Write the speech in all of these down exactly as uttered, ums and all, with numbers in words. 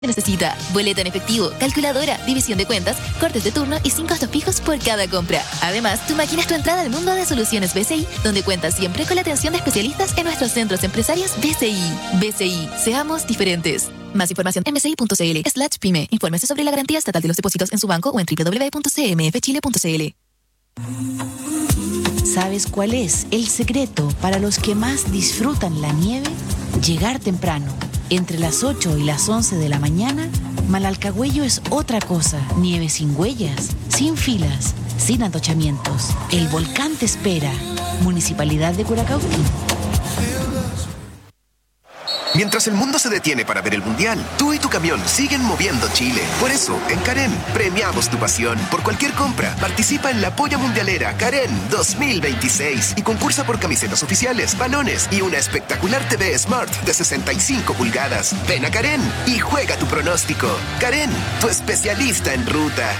Necesita boleta en efectivo, calculadora, división de cuentas, cortes de turno y sin costos fijos por cada compra. Además, tu máquina es tu entrada al mundo de soluciones B C I, donde cuentas siempre con la atención de especialistas en nuestros centros empresarios B C I. B C I, seamos diferentes. Más información en bci.cl slash pyme. Infórmese sobre la garantía estatal de los depósitos en su banco o en doble u doble u doble u punto c m f chile punto c l. ¿Sabes cuál es el secreto para los que más disfrutan la nieve? Llegar temprano. Entre las ocho y las once de la mañana, Malalcahuello es otra cosa. Nieve sin huellas, sin filas, sin atochamientos. El volcán te espera. Municipalidad de Curacautín. Mientras el mundo se detiene para ver el Mundial, tú y tu camión siguen moviendo Chile. Por eso, en Karen, premiamos tu pasión. Por cualquier compra, participa en la Polla Mundialera Karen dos mil veintiséis y concursa por camisetas oficiales, balones y una espectacular T V Smart de sesenta y cinco pulgadas. Ven a Karen y juega tu pronóstico. Karen, tu especialista en ruta.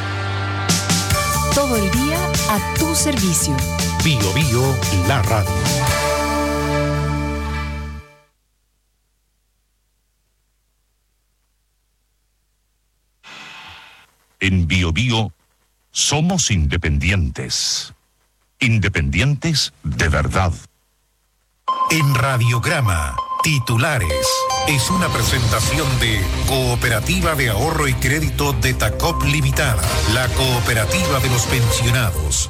Todo el día a tu servicio. Bio Bio, la radio. En Bio Bio somos independientes. Independientes de verdad. En Radiograma, titulares. Es una presentación de Cooperativa de Ahorro y Crédito de Tacop Limitada, la cooperativa de los pensionados.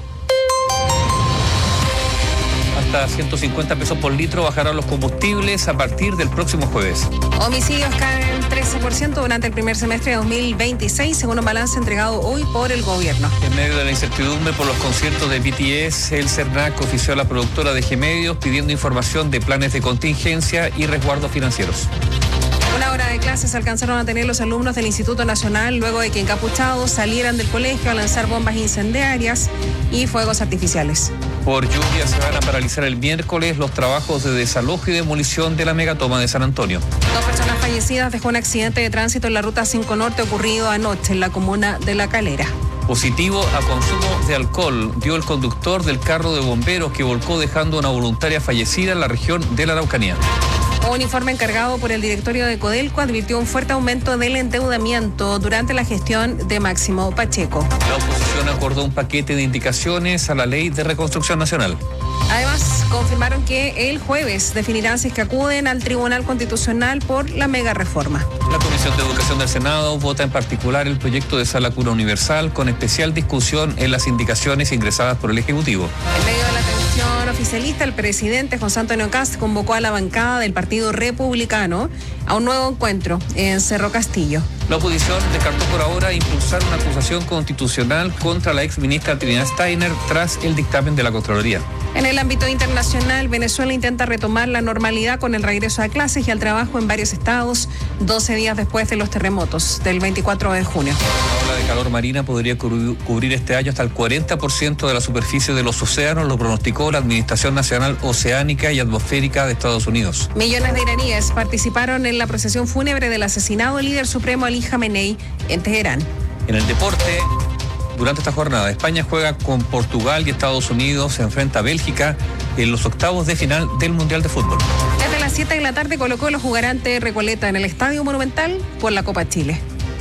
Hasta ciento cincuenta pesos por litro bajarán los combustibles a partir del próximo jueves. Homicidios caen trece por ciento durante el primer semestre de dos mil veintiséis, según un balance entregado hoy por el gobierno. En medio de la incertidumbre por los conciertos de B T S, el CERNAC ofició a la productora de G-Medios pidiendo información de planes de contingencia y resguardos financieros. Una hora de clases alcanzaron a tener los alumnos del Instituto Nacional luego de que encapuchados salieran del colegio a lanzar bombas incendiarias y fuegos artificiales. Por lluvia se van a paralizar el miércoles los trabajos de desalojo y demolición de la megatoma de San Antonio. Dos personas fallecidas dejó un accidente de tránsito en la ruta cinco Norte ocurrido anoche en la comuna de La Calera. Positivo a consumo de alcohol dio el conductor del carro de bomberos que volcó dejando a una voluntaria fallecida en la región de la Araucanía. Un informe encargado por el directorio de Codelco advirtió un fuerte aumento del endeudamiento durante la gestión de Máximo Pacheco. La oposición acordó un paquete de indicaciones a la Ley de Reconstrucción Nacional. Además, confirmaron que el jueves definirán si es que acuden al Tribunal Constitucional por la mega reforma. La Comisión de Educación del Senado vota en particular el proyecto de Sala Cura Universal con especial discusión en las indicaciones ingresadas por el Ejecutivo. En medio de la tensión oficialista, el presidente José Antonio Kast convocó a la bancada del Partido Republicano a un nuevo encuentro en Cerro Castillo. La oposición descartó por ahora impulsar una acusación constitucional contra la exministra Trinidad Steiner tras el dictamen de la Contraloría. En el ámbito internacional, Venezuela intenta retomar la normalidad con el regreso a clases y al trabajo en varios estados, doce días después de los terremotos del veinticuatro de junio. La ola de calor marina podría cubrir este año hasta el cuarenta por ciento de la superficie de los océanos, lo pronosticó la Administración Nacional Oceánica y Atmosférica de Estados Unidos. Millones de iraníes participaron en la procesión fúnebre del asesinado líder supremo Ali Jamenei en Teherán. En el deporte, durante esta jornada, España juega con Portugal y Estados Unidos se enfrenta a Bélgica en los octavos de final del Mundial de Fútbol. Desde las siete de la tarde, Colo-Colo jugará ante Recoleta en el Estadio Monumental por la Copa Chile.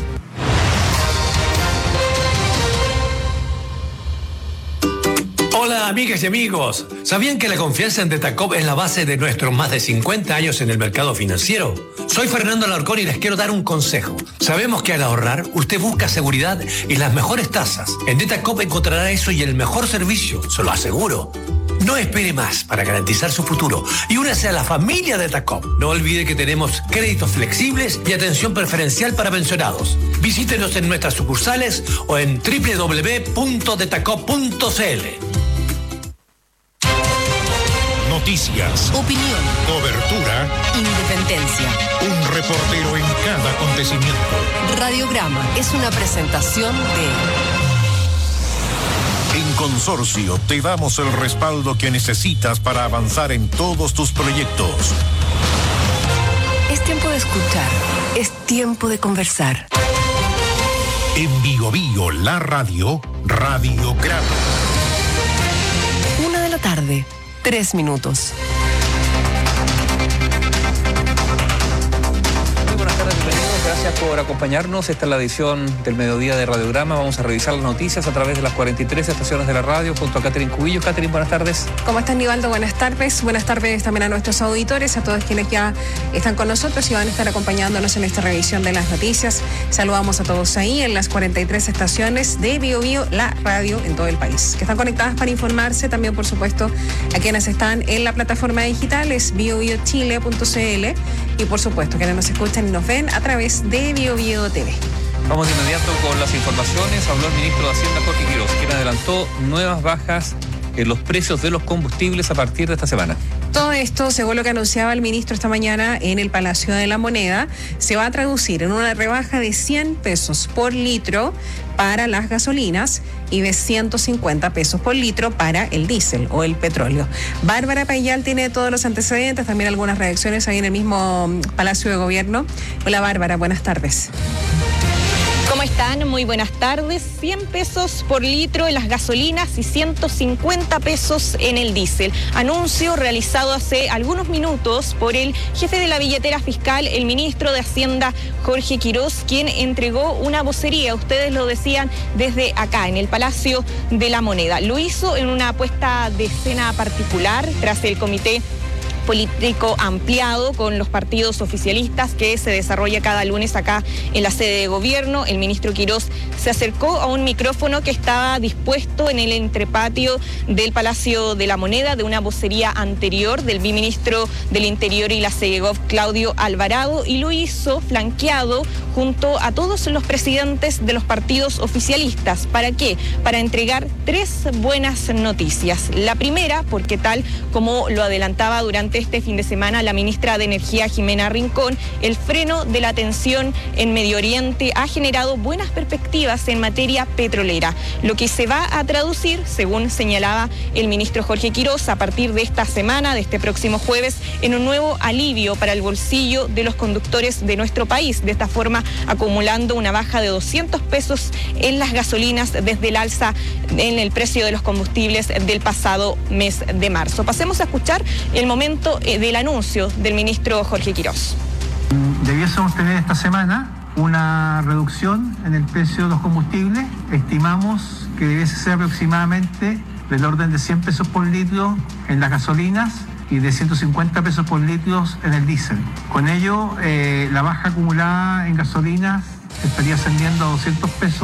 Hola amigas y amigos, ¿sabían que la confianza en Detacop es la base de nuestros más de cincuenta años en el mercado financiero? Soy Fernando Alarcón y les quiero dar un consejo. Sabemos que al ahorrar usted busca seguridad y las mejores tasas. En Detacop encontrará eso y el mejor servicio, se lo aseguro. No espere más para garantizar su futuro y únase a la familia de Detacop. No olvide que tenemos créditos flexibles y atención preferencial para pensionados. Visítenos en nuestras sucursales o en doble u doble u doble u punto detacop punto c l. Noticias, Opinión, cobertura, independencia. un reportero en cada acontecimiento. Radiograma es una presentación de... En Consorcio te damos el respaldo que necesitas para avanzar en todos tus proyectos. Es tiempo de escuchar, es tiempo de conversar. En Bio Bio, la radio, Radiograma. Una de la tarde, tres minutos. Muy buenas tardes, bienvenidos. gracias por acompañarnos. Esta es la edición del mediodía de Radiograma. Vamos a revisar las noticias a través de las cuarenta y tres estaciones de la radio junto a Catherine Cubillos. Catherine, buenas tardes. ¿Cómo están, Nivaldo? Buenas tardes. Buenas tardes también a nuestros auditores, a todos quienes ya están con nosotros y van a estar acompañándonos en esta revisión de las noticias. Saludamos a todos ahí en las cuarenta y tres estaciones de Bio Bio, la radio en todo el país, que están conectadas para informarse. También, por supuesto, a quienes están en la plataforma digital es bio bio chile punto c l y, por supuesto, quienes nos escuchan y nos ven a través de Bio Bio T V. Vamos de inmediato con las informaciones. Habló el ministro de Hacienda, Jorge Quiroz, quien adelantó nuevas bajas en los precios de los combustibles a partir de esta semana. Todo esto, según lo que anunciaba el ministro esta mañana en el Palacio de la Moneda, se va a traducir en una rebaja de cien pesos por litro para las gasolinas y de ciento cincuenta pesos por litro para el diésel o el petróleo. Bárbara Payal tiene todos los antecedentes, también algunas reacciones ahí en el mismo Palacio de Gobierno. Hola, Bárbara, buenas tardes. ¿Cómo están? Muy buenas tardes. cien pesos por litro en las gasolinas y ciento cincuenta pesos en el diésel. Anuncio realizado hace algunos minutos por el jefe de la billetera fiscal, el ministro de Hacienda, Jorge Quiroz, quien entregó una vocería, ustedes lo decían, desde acá, en el Palacio de la Moneda. Lo hizo en una puesta de escena particular tras el comité político ampliado con los partidos oficialistas que se desarrolla cada lunes acá en la sede de gobierno. El ministro Quiroz se acercó a un micrófono que estaba dispuesto en el entrepatio del Palacio de la Moneda de una vocería anterior del biministro del Interior y la Segov, Claudio Alvarado, y lo hizo flanqueado junto a todos los presidentes de los partidos oficialistas. ¿Para qué? Para entregar tres buenas noticias. La primera, porque tal como lo adelantaba durante este fin de semana la ministra de Energía, Jimena Rincón, el freno de la tensión en Medio Oriente ha generado buenas perspectivas en materia petrolera, lo que se va a traducir, según señalaba el ministro Jorge Quiroz, a partir de esta semana, de este próximo jueves, en un nuevo alivio para el bolsillo de los conductores de nuestro país, de esta forma acumulando una baja de doscientos pesos en las gasolinas desde el alza en el precio de los combustibles del pasado mes de marzo. Pasemos a escuchar el momento del anuncio del ministro Jorge Quiroz. Debiésemos tener esta semana una reducción en el precio de los combustibles. Estimamos que debiese ser aproximadamente del orden de cien pesos por litro en las gasolinas y de ciento cincuenta pesos por litro en el diésel. Con ello, eh, la baja acumulada en gasolinas estaría ascendiendo a doscientos pesos.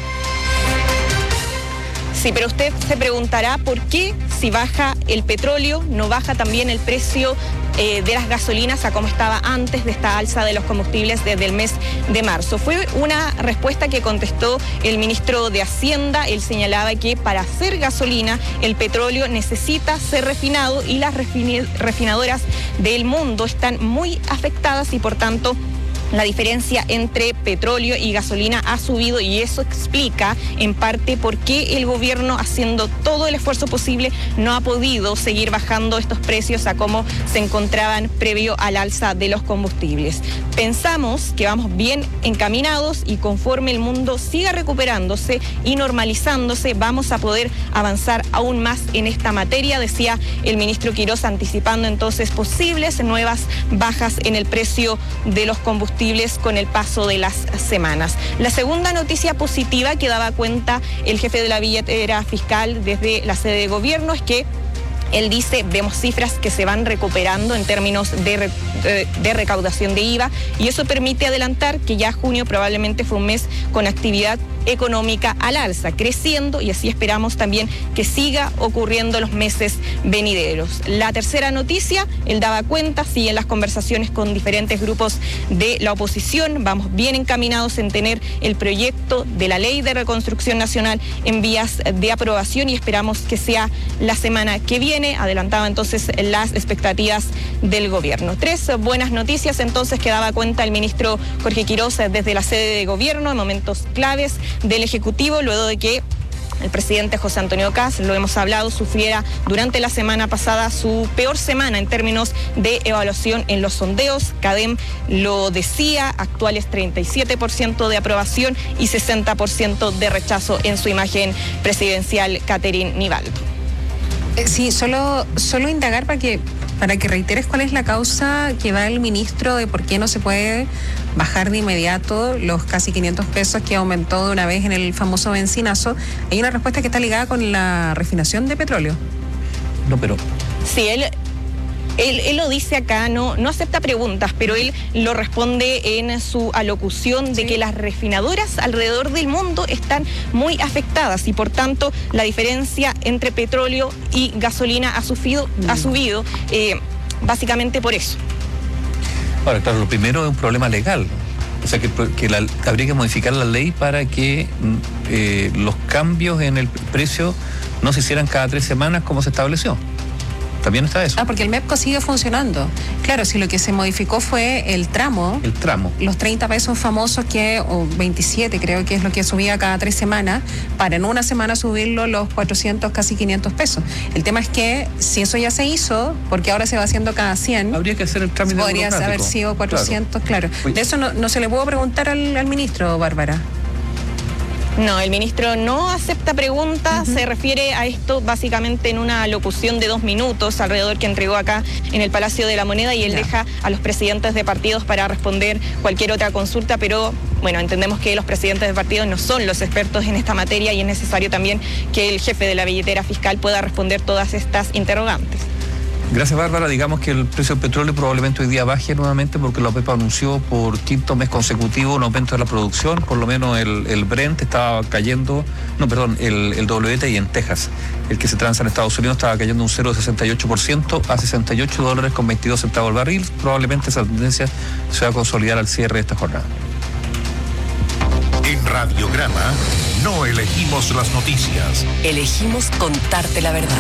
Sí, pero usted se preguntará por qué si baja el petróleo, no baja también el precio eh, de las gasolinas a como estaba antes de esta alza de los combustibles desde el mes de marzo. Fue una respuesta que contestó el ministro de Hacienda. Él señalaba que para hacer gasolina el petróleo necesita ser refinado y las refinadoras del mundo están muy afectadas y por tanto la diferencia entre petróleo y gasolina ha subido y eso explica en parte por qué el gobierno, haciendo todo el esfuerzo posible, no ha podido seguir bajando estos precios a cómo se encontraban previo al alza de los combustibles. Pensamos que vamos bien encaminados y conforme el mundo siga recuperándose y normalizándose, vamos a poder avanzar aún más en esta materia, decía el ministro Quiroz, anticipando entonces posibles nuevas bajas en el precio de los combustibles con el paso de las semanas. La segunda noticia positiva que daba cuenta el jefe de la billetera fiscal desde la sede de gobierno es que él dice, vemos cifras que se van recuperando en términos de, de, de recaudación de I V A y eso permite adelantar que ya junio probablemente fue un mes con actividad económica al alza, creciendo y así esperamos también que siga ocurriendo los meses venideros. La tercera noticia, él daba cuenta, siguen las conversaciones con diferentes grupos de la oposición, vamos bien encaminados en tener el proyecto de la Ley de Reconstrucción Nacional en vías de aprobación y esperamos que sea la semana que viene, adelantaba entonces las expectativas del gobierno. Tres buenas noticias entonces que daba cuenta el ministro Jorge Quiroz desde la sede de gobierno en momentos claves del Ejecutivo, luego de que el presidente José Antonio Kast, lo hemos hablado, sufriera durante la semana pasada su peor semana en términos de evaluación en los sondeos. CADEM lo decía, actuales treinta y siete por ciento de aprobación y sesenta por ciento de rechazo en su imagen presidencial. Catherine Nivaldo. Sí, solo, solo indagar para que Para que reiteres cuál es la causa que va el ministro de por qué no se puede bajar de inmediato los casi quinientos pesos que aumentó de una vez en el famoso bencinazo. Hay una respuesta que está ligada con la refinación de petróleo. No, pero... Sí, él... Él, él lo dice acá, no, no acepta preguntas, pero él lo responde en su alocución de sí. que las refinadoras alrededor del mundo están muy afectadas y por tanto la diferencia entre petróleo y gasolina ha subido, mm. ha subido eh, básicamente por eso. Ahora, claro, lo primero es un problema legal. O sea, que, que la, habría que modificar la ley para que eh, los cambios en el precio no se hicieran cada tres semanas como se estableció. También está eso. Ah, porque el MEPCO sigue funcionando. Claro, si lo que se modificó fue el tramo. El tramo. Los treinta pesos famosos que, o veintisiete creo que es lo que subía cada tres semanas, para en una semana subirlo los cuatrocientos, casi quinientos pesos. El tema es que si eso ya se hizo, porque ahora se va haciendo cada cien. Habría que hacer el trámite podría haber sido cuatrocientos, claro. claro. De eso no, no se le pudo preguntar al, al ministro, Bárbara. No, el ministro no acepta preguntas, uh-huh. se refiere a esto básicamente en una locución de dos minutos alrededor que entregó acá en el Palacio de la Moneda y él yeah. deja a los presidentes de partidos para responder cualquier otra consulta, pero bueno, entendemos que los presidentes de partidos no son los expertos en esta materia y es necesario también que el jefe de la billetera fiscal pueda responder todas estas interrogantes. Gracias, Bárbara. Digamos que el precio del petróleo probablemente hoy día baje nuevamente porque la OPEP anunció por quinto mes consecutivo un aumento de la producción. Por lo menos el, el Brent estaba cayendo, no, perdón, el, el W T I en Texas, el que se transa en Estados Unidos, estaba cayendo un cero coma sesenta y ocho por ciento a sesenta y ocho dólares con veintidós centavos el barril. Probablemente esa tendencia se va a consolidar al cierre de esta jornada. En Radiograma no elegimos las noticias. Elegimos contarte la verdad.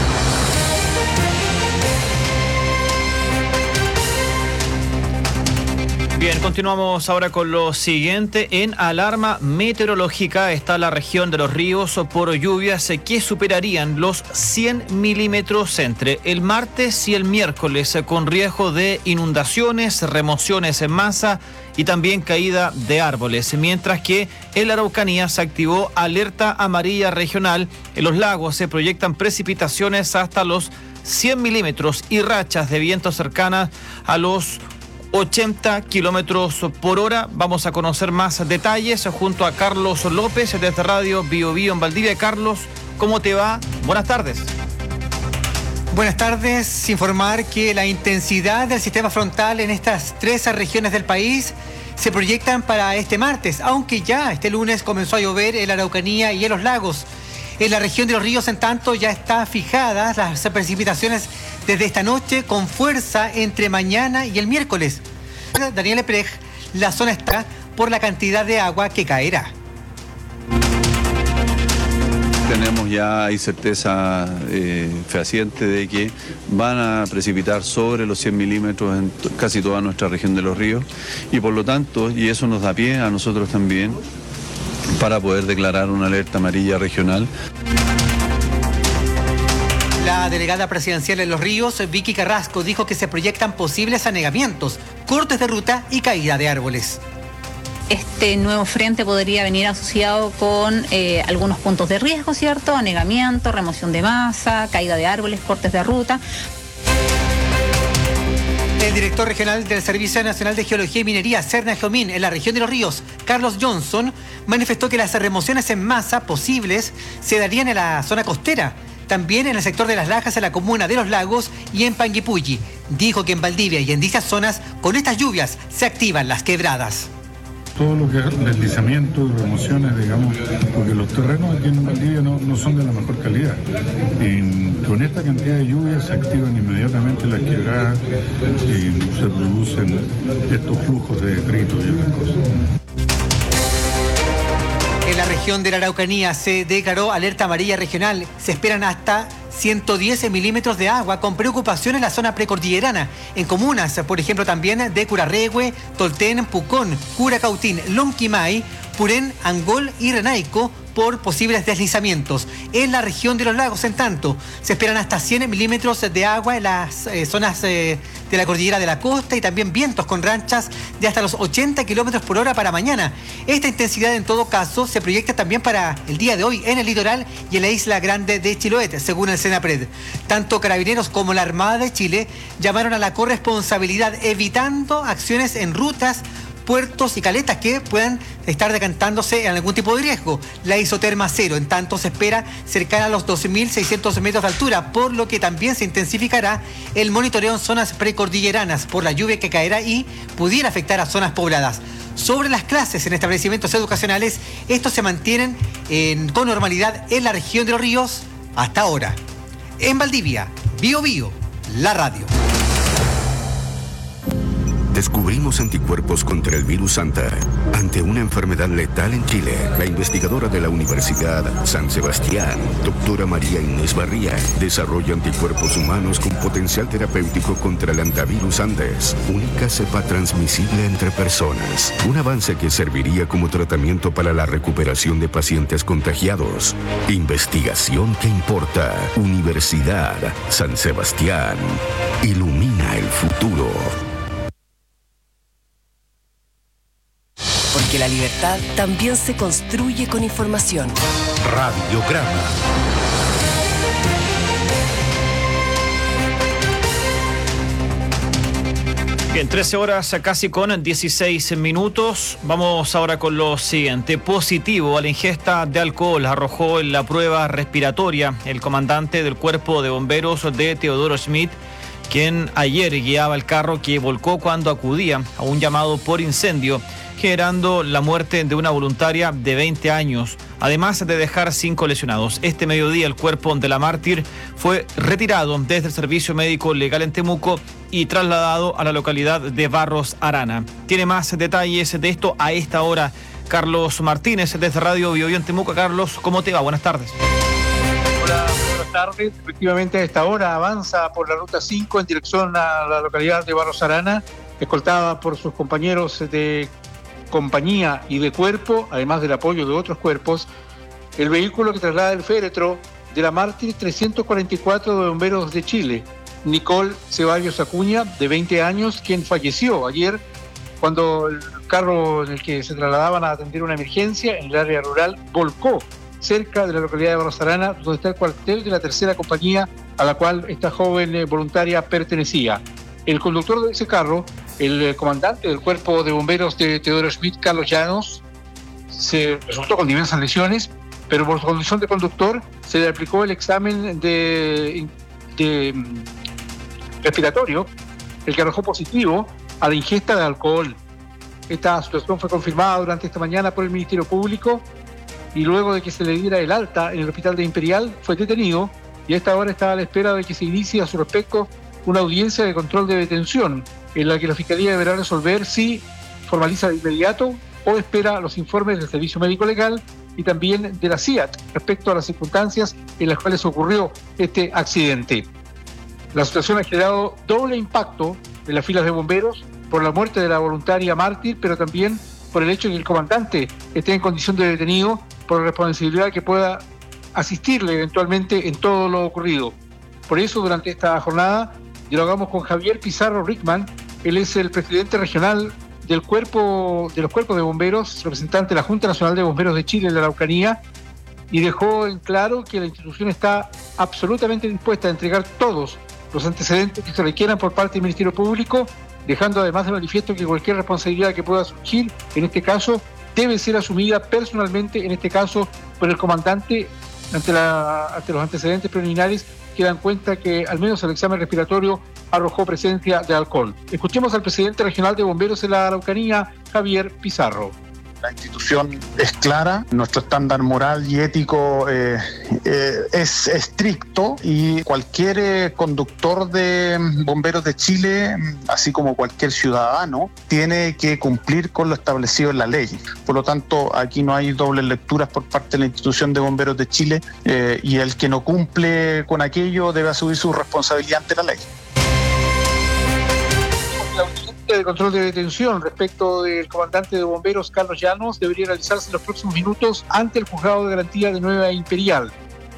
Bien, continuamos ahora con lo siguiente. En alarma meteorológica está la región de Los Ríos por lluvias que superarían los cien milímetros entre el martes y el miércoles, con riesgo de inundaciones, remociones en masa y también caída de árboles, mientras que en la Araucanía se activó alerta amarilla regional. En los lagos se proyectan precipitaciones hasta los cien milímetros y rachas de viento cercanas a los ochenta kilómetros por hora. Vamos a conocer más detalles junto a Carlos López desde Radio Bio Bio en Valdivia. Carlos, ¿cómo te va? Buenas tardes. Buenas tardes. Informar que la intensidad del sistema frontal en estas tres regiones del país se proyectan para este martes, aunque ya este lunes comenzó a llover en la Araucanía y en los lagos. En la región de Los Ríos, en tanto, ya están fijadas las precipitaciones desde esta noche con fuerza entre mañana y el miércoles. Daniel Eprej, la zona está por la cantidad de agua que caerá. Tenemos ya hay certeza eh, fehaciente de que van a precipitar sobre los cien milímetros en t- casi toda nuestra región de Los Ríos y por lo tanto, y eso nos da pie a nosotros también, para poder declarar una alerta amarilla regional. La delegada presidencial en Los Ríos, Vicky Carrasco, dijo que se proyectan posibles anegamientos, cortes de ruta y caída de árboles. Este nuevo frente podría venir asociado con eh, algunos puntos de riesgo, ¿cierto? Anegamiento, remoción de masa, caída de árboles, cortes de ruta. El director regional del Servicio Nacional de Geología y Minería, Serna Geomín, en la región de Los Ríos, Carlos Johnson, manifestó que las remociones en masa posibles se darían en la zona costera, también en el sector de Las Lajas, en la comuna de Los Lagos y en Panguipulli. Dijo que en Valdivia y en dichas zonas, con estas lluvias, se activan las quebradas. Todo lo que es deslizamiento y remociones, digamos, porque los terrenos aquí en Valdivia no, no son de la mejor calidad. Y con esta cantidad de lluvias se activan inmediatamente las quebradas y se producen estos flujos de detritos y otras cosas. En la región de la Araucanía se declaró alerta amarilla regional. Se esperan hasta ciento diez milímetros de agua con preocupación en la zona precordillerana, en comunas, por ejemplo, también de Curarrehue, Tolten, Pucón, Curacautín, Lonquimay, Purén, Angol y Renaico, por posibles deslizamientos. En la región de los lagos, en tanto, se esperan hasta cien milímetros de agua en las eh, zonas eh, de la cordillera de la costa y también vientos con rachas de hasta los ochenta kilómetros por hora para mañana. Esta intensidad en todo caso se proyecta también para el día de hoy en el litoral y en la isla grande de Chiloé, según el Senapred. Tanto Carabineros como la Armada de Chile llamaron a la corresponsabilidad evitando acciones en rutas, puertos y caletas que puedan estar decantándose en algún tipo de riesgo. La isoterma cero, en tanto, se espera cercana a los doce mil seiscientos metros de altura, por lo que también se intensificará el monitoreo en zonas precordilleranas por la lluvia que caerá y pudiera afectar a zonas pobladas. Sobre las clases en establecimientos educacionales, estos se mantienen en, con normalidad en la región de los ríos hasta ahora. En Valdivia, Bio Bio, la radio. Descubrimos anticuerpos contra el virus Anta ante una enfermedad letal en Chile. La investigadora de la Universidad San Sebastián, doctora María Inés Barría, desarrolla anticuerpos humanos con potencial terapéutico contra el antivirus Andes, única cepa transmisible entre personas. Un avance que serviría como tratamiento para la recuperación de pacientes contagiados. Investigación que importa. Universidad San Sebastián. Ilumina el futuro. Porque la libertad también se construye con información. Radiograma. Bien, trece horas casi con dieciséis minutos. Vamos ahora con lo siguiente. Positivo a la ingesta de alcohol arrojó en la prueba respiratoria el comandante del Cuerpo de Bomberos de Teodoro Schmidt, quien ayer guiaba el carro que volcó cuando acudía a un llamado por incendio, generando la muerte de una voluntaria de veinte años, además de dejar cinco lesionados. Este mediodía el cuerpo de la mártir fue retirado desde el Servicio Médico Legal en Temuco y trasladado a la localidad de Barros Arana. Tiene más detalles de esto a esta hora Carlos Martínez desde Radio Bio Bio en Temuco. Carlos, ¿cómo te va? Buenas tardes. Hola, buenas tardes. Efectivamente, a esta hora avanza por la ruta cinco en dirección a la localidad de Barros Arana, escoltada por sus compañeros de compañía y de cuerpo, además del apoyo de otros cuerpos, el vehículo que traslada el féretro de la mártir trescientos cuarenta y cuatro de Bomberos de Chile, Nicole Ceballos Acuña, de veinte años, quien falleció ayer cuando el carro en el que se trasladaban a atender una emergencia en el área rural volcó cerca de la localidad de Barros Arana, donde está el cuartel de la tercera compañía a la cual esta joven voluntaria pertenecía. El conductor de ese carro, el comandante del Cuerpo de Bomberos de Teodoro Schmidt, Carlos Llanos, se resultó con diversas lesiones, pero por su condición de conductor se le aplicó el examen de, de respiratorio, el que arrojó positivo a la ingesta de alcohol. Esta situación fue confirmada durante esta mañana por el Ministerio Público y luego de que se le diera el alta en el hospital de Imperial, fue detenido y a esta hora está a la espera de que se inicie a su respecto una audiencia de control de detención en la que la Fiscalía deberá resolver si formaliza de inmediato o espera los informes del Servicio Médico Legal y también de la C I A T respecto a las circunstancias en las cuales ocurrió este accidente. La situación ha generado doble impacto en las filas de bomberos por la muerte de la voluntaria mártir, pero también por el hecho de que el comandante esté en condición de detenido por la responsabilidad que pueda asistirle eventualmente en todo lo ocurrido. Por eso, durante esta jornada, dialogamos con Javier Pizarro Rickman. Él es el presidente regional del cuerpo de los cuerpos de bomberos, representante de la Junta Nacional de Bomberos de Chile en la Araucanía, y dejó en claro que la institución está absolutamente dispuesta a entregar todos los antecedentes que se requieran por parte del Ministerio Público, dejando además de manifiesto que cualquier responsabilidad que pueda surgir, en este caso, debe ser asumida personalmente, en este caso, por el comandante, ante, la, ante los antecedentes preliminares que dan cuenta que al menos el examen respiratorio arrojó presencia de alcohol. Escuchemos al presidente regional de bomberos en la Araucanía, Javier Pizarro. La institución es clara, nuestro estándar moral y ético eh, eh, es estricto y cualquier eh, conductor de bomberos de Chile, así como cualquier ciudadano, tiene que cumplir con lo establecido en la ley. Por lo tanto, aquí no hay dobles lecturas por parte de la institución de bomberos de Chile eh, y el que no cumple con aquello debe asumir su responsabilidad ante la ley. La audiencia de control de detención respecto del comandante de bomberos Carlos Llanos debería realizarse en los próximos minutos ante el juzgado de garantía de Nueva Imperial.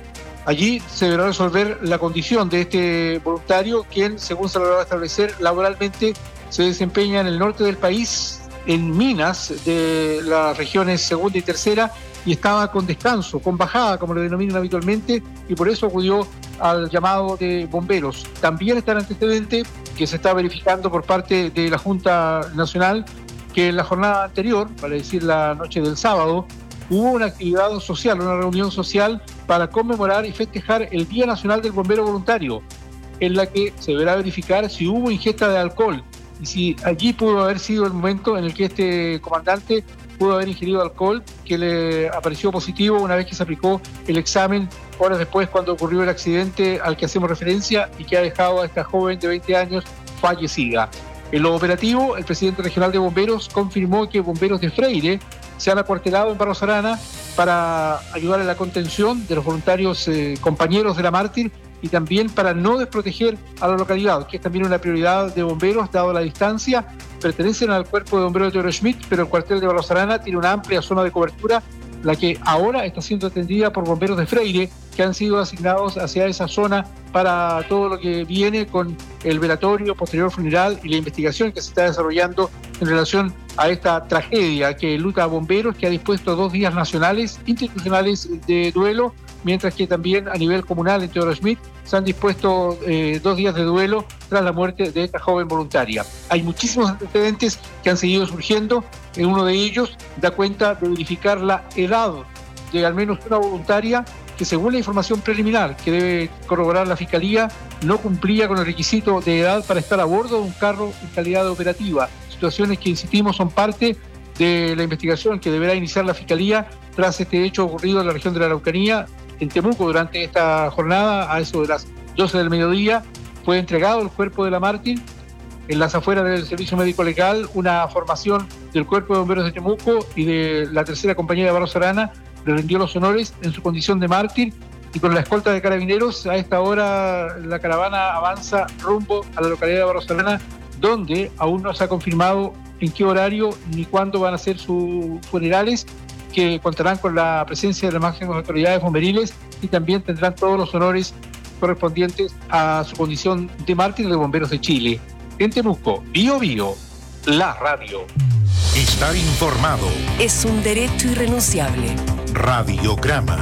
Allí se deberá resolver la condición de este voluntario, quien, según se logró establecer, laboralmente se desempeña en el norte del país, en minas de las regiones segunda y tercera, y estaba con descanso, con bajada, como le denominan habitualmente, y por eso acudió al llamado de bomberos. También está el antecedente que se está verificando por parte de la Junta Nacional, que en la jornada anterior, vale decir la noche del sábado, hubo una actividad social, una reunión social para conmemorar y festejar el Día Nacional del Bombero Voluntario, en la que se deberá verificar si hubo ingesta de alcohol y si allí pudo haber sido el momento en el que este comandante pudo haber ingerido alcohol, que le apareció positivo una vez que se aplicó el examen horas después cuando ocurrió el accidente al que hacemos referencia y que ha dejado a esta joven de veinte años fallecida. En lo operativo, el presidente regional de bomberos confirmó que bomberos de Freire se han acuartelado en Barros Arana para ayudar en la contención de los voluntarios eh, compañeros de la Mártir y también para no desproteger a la localidad, que es también una prioridad de bomberos, dado la distancia. Pertenecen al cuerpo de bomberos de Teodoro Schmidt, pero el cuartel de Barros Arana tiene una amplia zona de cobertura, la que ahora está siendo atendida por bomberos de Freire, que han sido asignados hacia esa zona para todo lo que viene con el velatorio, posterior funeral y la investigación que se está desarrollando en relación a esta tragedia que luta a bomberos, que ha dispuesto dos días nacionales, institucionales de duelo, mientras que también a nivel comunal en Teodoro Schmidt se han dispuesto eh, dos días de duelo tras la muerte de esta joven voluntaria. Hay muchísimos antecedentes que han seguido surgiendo. En uno de ellos da cuenta de verificar la edad de al menos una voluntaria que, según la información preliminar que debe corroborar la Fiscalía, no cumplía con el requisito de edad para estar a bordo de un carro en calidad de operativa. Situaciones que, insistimos, son parte de la investigación que deberá iniciar la Fiscalía tras este hecho ocurrido en la región de la Araucanía, en Temuco. Durante esta jornada, a eso de las doce del mediodía, fue entregado el cuerpo de la Mártir en las afueras del Servicio Médico Legal. Una formación del Cuerpo de Bomberos de Temuco y de la tercera compañía de Barros Arana le rindió los honores en su condición de mártir, y con la escolta de carabineros a esta hora la caravana avanza rumbo a la localidad de Barros Arana, donde aún no se ha confirmado en qué horario ni cuándo van a ser sus funerales, que contarán con la presencia de las máximas autoridades bomberiles y también tendrán todos los honores correspondientes a su condición de mártir de Bomberos de Chile. En Temuco, Bio Bio, la radio. Estar informado es un derecho irrenunciable. Radiograma.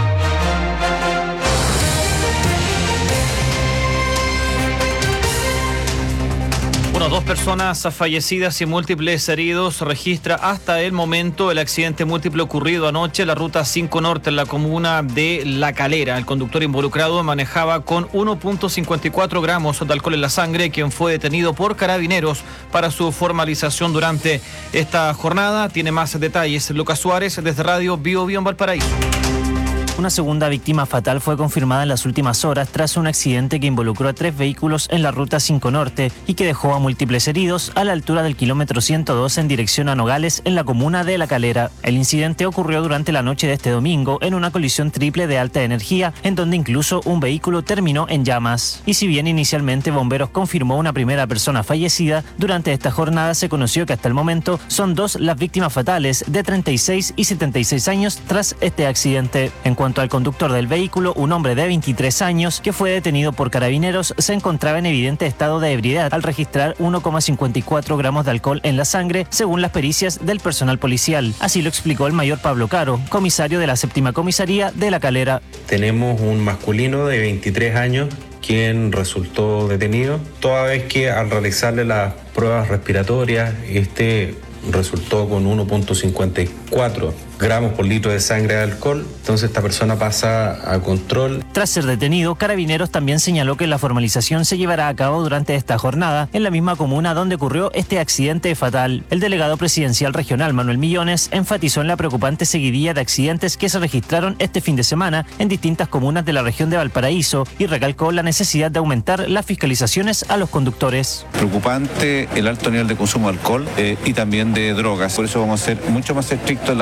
Bueno, dos personas fallecidas y múltiples heridos registra hasta el momento el accidente múltiple ocurrido anoche en la ruta cinco Norte en la comuna de La Calera. El conductor involucrado manejaba con uno punto cincuenta y cuatro gramos de alcohol en la sangre, quien fue detenido por carabineros para su formalización durante esta jornada. Tiene más detalles Lucas Suárez desde Radio Bio Bio en Valparaíso. Una segunda víctima fatal fue confirmada en las últimas horas tras un accidente que involucró a tres vehículos en la ruta cinco Norte y que dejó a múltiples heridos a la altura del kilómetro ciento dos en dirección a Nogales en la comuna de La Calera. El incidente ocurrió durante la noche de este domingo en una colisión triple de alta energía, en donde incluso un vehículo terminó en llamas. Y si bien inicialmente Bomberos confirmó una primera persona fallecida, durante esta jornada se conoció que hasta el momento son dos las víctimas fatales, de treinta y seis y setenta y seis años, tras este accidente. En cuanto al conductor del vehículo, un hombre de veintitrés años que fue detenido por carabineros, se encontraba en evidente estado de ebriedad al registrar uno coma cincuenta y cuatro gramos de alcohol en la sangre, según las pericias del personal policial. Así lo explicó el mayor Pablo Caro, comisario de la séptima comisaría de La Calera. Tenemos un masculino de veintitrés años quien resultó detenido, toda vez que al realizarle las pruebas respiratorias, este resultó con uno punto cincuenta y cuatro gramos por litro de sangre de alcohol. Entonces esta persona pasa a control. Tras ser detenido, Carabineros también señaló que la formalización se llevará a cabo durante esta jornada en la misma comuna donde ocurrió este accidente fatal. El delegado presidencial regional Manuel Millones enfatizó en la preocupante seguidilla de accidentes que se registraron este fin de semana en distintas comunas de la región de Valparaíso y recalcó la necesidad de aumentar las fiscalizaciones a los conductores. Preocupante el alto nivel de consumo de alcohol eh, y también de drogas. Por eso vamos a ser mucho más estrictos en las fiscalizaciones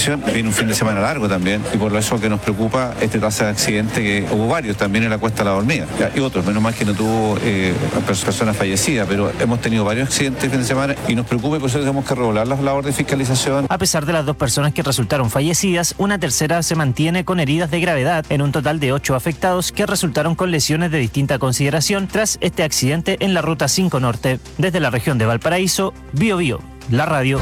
fiscalización. Viene un fin de semana largo también y por eso que nos preocupa este tasa de accidente, que hubo varios también en la Cuesta de la Hormiga y otros, menos mal que no tuvo eh, personas fallecidas, pero hemos tenido varios accidentes el fin de semana y nos preocupa y por eso tenemos que regular las labores de fiscalización. A pesar de las dos personas que resultaron fallecidas, una tercera se mantiene con heridas de gravedad, en un total de ocho afectados que resultaron con lesiones de distinta consideración tras este accidente en la Ruta cinco Norte. Desde la región de Valparaíso, Bio Bio, la radio.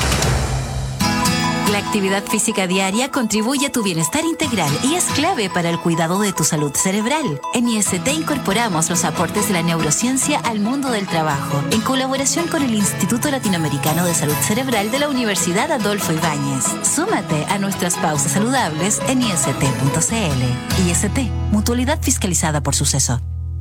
La actividad física diaria contribuye a tu bienestar integral y es clave para el cuidado de tu salud cerebral. En I S T incorporamos los aportes de la neurociencia al mundo del trabajo, en colaboración con el Instituto Latinoamericano de Salud Cerebral de la Universidad Adolfo Ibáñez. Súmate a nuestras pausas saludables en I S T punto C L. I S T, mutualidad fiscalizada por Suceso.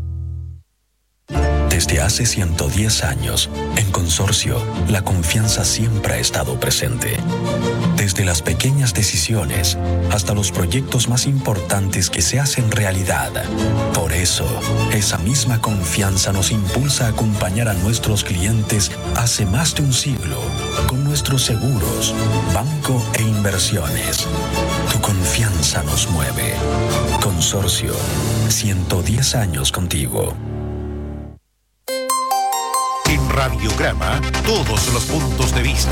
Desde hace ciento diez años, en Consorcio, la confianza siempre ha estado presente. Desde las pequeñas decisiones hasta los proyectos más importantes que se hacen realidad. Por eso, esa misma confianza nos impulsa a acompañar a nuestros clientes hace más de un siglo con nuestros seguros, banco e inversiones. Tu confianza nos mueve. Consorcio, ciento diez años contigo. En Radiograma, todos los puntos de vista.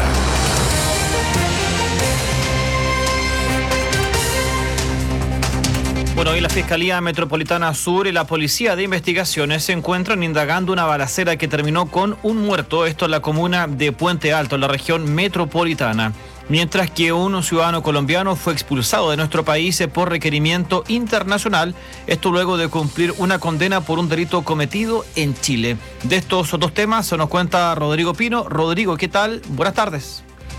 Bueno, hoy la Fiscalía Metropolitana Sur y la Policía de Investigaciones se encuentran indagando una balacera que terminó con un muerto, esto en la comuna de Puente Alto, en la región metropolitana. Mientras que un ciudadano colombiano fue expulsado de nuestro país por requerimiento internacional, esto luego de cumplir una condena por un delito cometido en Chile. De estos dos temas se nos cuenta Rodrigo Pino. Rodrigo, ¿qué tal? Buenas tardes.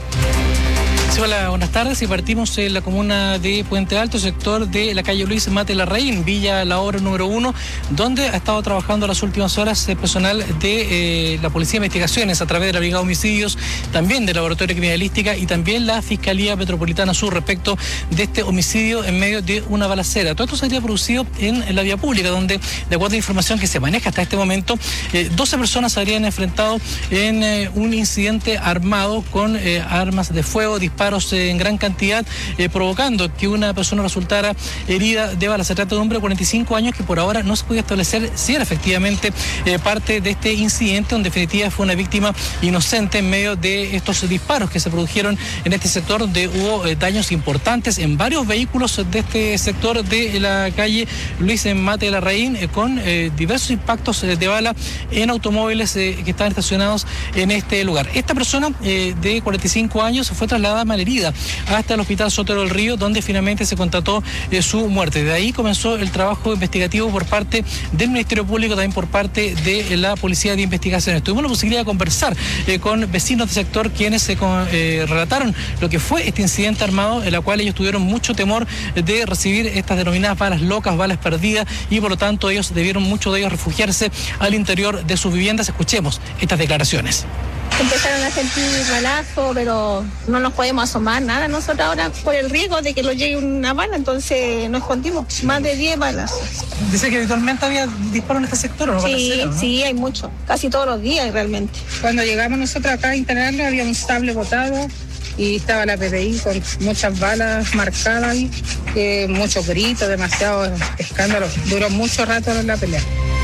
Sí, hola, buenas tardes. Y partimos en la comuna de Puente Alto, sector de la calle Luis Mate Larraín, Villa La Obra número uno, donde ha estado trabajando las últimas horas el personal de eh, la Policía de Investigaciones a través de la Brigada de Homicidios, también del Laboratorio de Criminalística y también la Fiscalía Metropolitana Sur respecto de este homicidio en medio de una balacera. Todo esto se habría producido en, en la vía pública, donde, de acuerdo a la información que se maneja hasta este momento, eh, doce personas se habrían enfrentado en eh, un incidente armado con eh, armas de fuego, disparos en gran cantidad, eh, provocando que una persona resultara herida de bala. Se trata de un hombre de cuarenta y cinco años que por ahora no se podía establecer si era efectivamente eh, parte de este incidente, donde en definitiva fue una víctima inocente en medio de estos disparos que se produjeron en este sector, donde hubo eh, daños importantes en varios vehículos de este sector de la calle Luis Mate de Larraín, eh, con eh, diversos impactos eh, de bala en automóviles eh, que estaban estacionados en este lugar. Esta persona eh, de cuarenta y cinco años fue trasladada herida hasta el Hospital Sotero del Río, donde finalmente se constató eh, su muerte. De ahí comenzó el trabajo investigativo por parte del Ministerio Público, también por parte de la Policía de Investigaciones. Tuvimos la posibilidad de conversar eh, con vecinos del sector, quienes se eh, relataron lo que fue este incidente armado, en la cual ellos tuvieron mucho temor de recibir estas denominadas balas locas, balas perdidas, y por lo tanto ellos debieron, muchos de ellos, refugiarse al interior de sus viviendas. Escuchemos estas declaraciones. Empezaron a sentir balazo, pero no nos podemos asomar nada nosotros ahora por el riesgo de que nos llegue una bala, entonces nos escondimos, más de diez balas. Dice que habitualmente había disparos en este sector, ¿o no? Sí, balacera, ¿no? Sí, hay mucho, casi todos los días realmente. Cuando llegamos nosotros acá a instalarlo, había un sable botado y estaba la P D I con muchas balas marcadas ahí, eh, muchos gritos, demasiado escándalo. Duró mucho rato la pelea.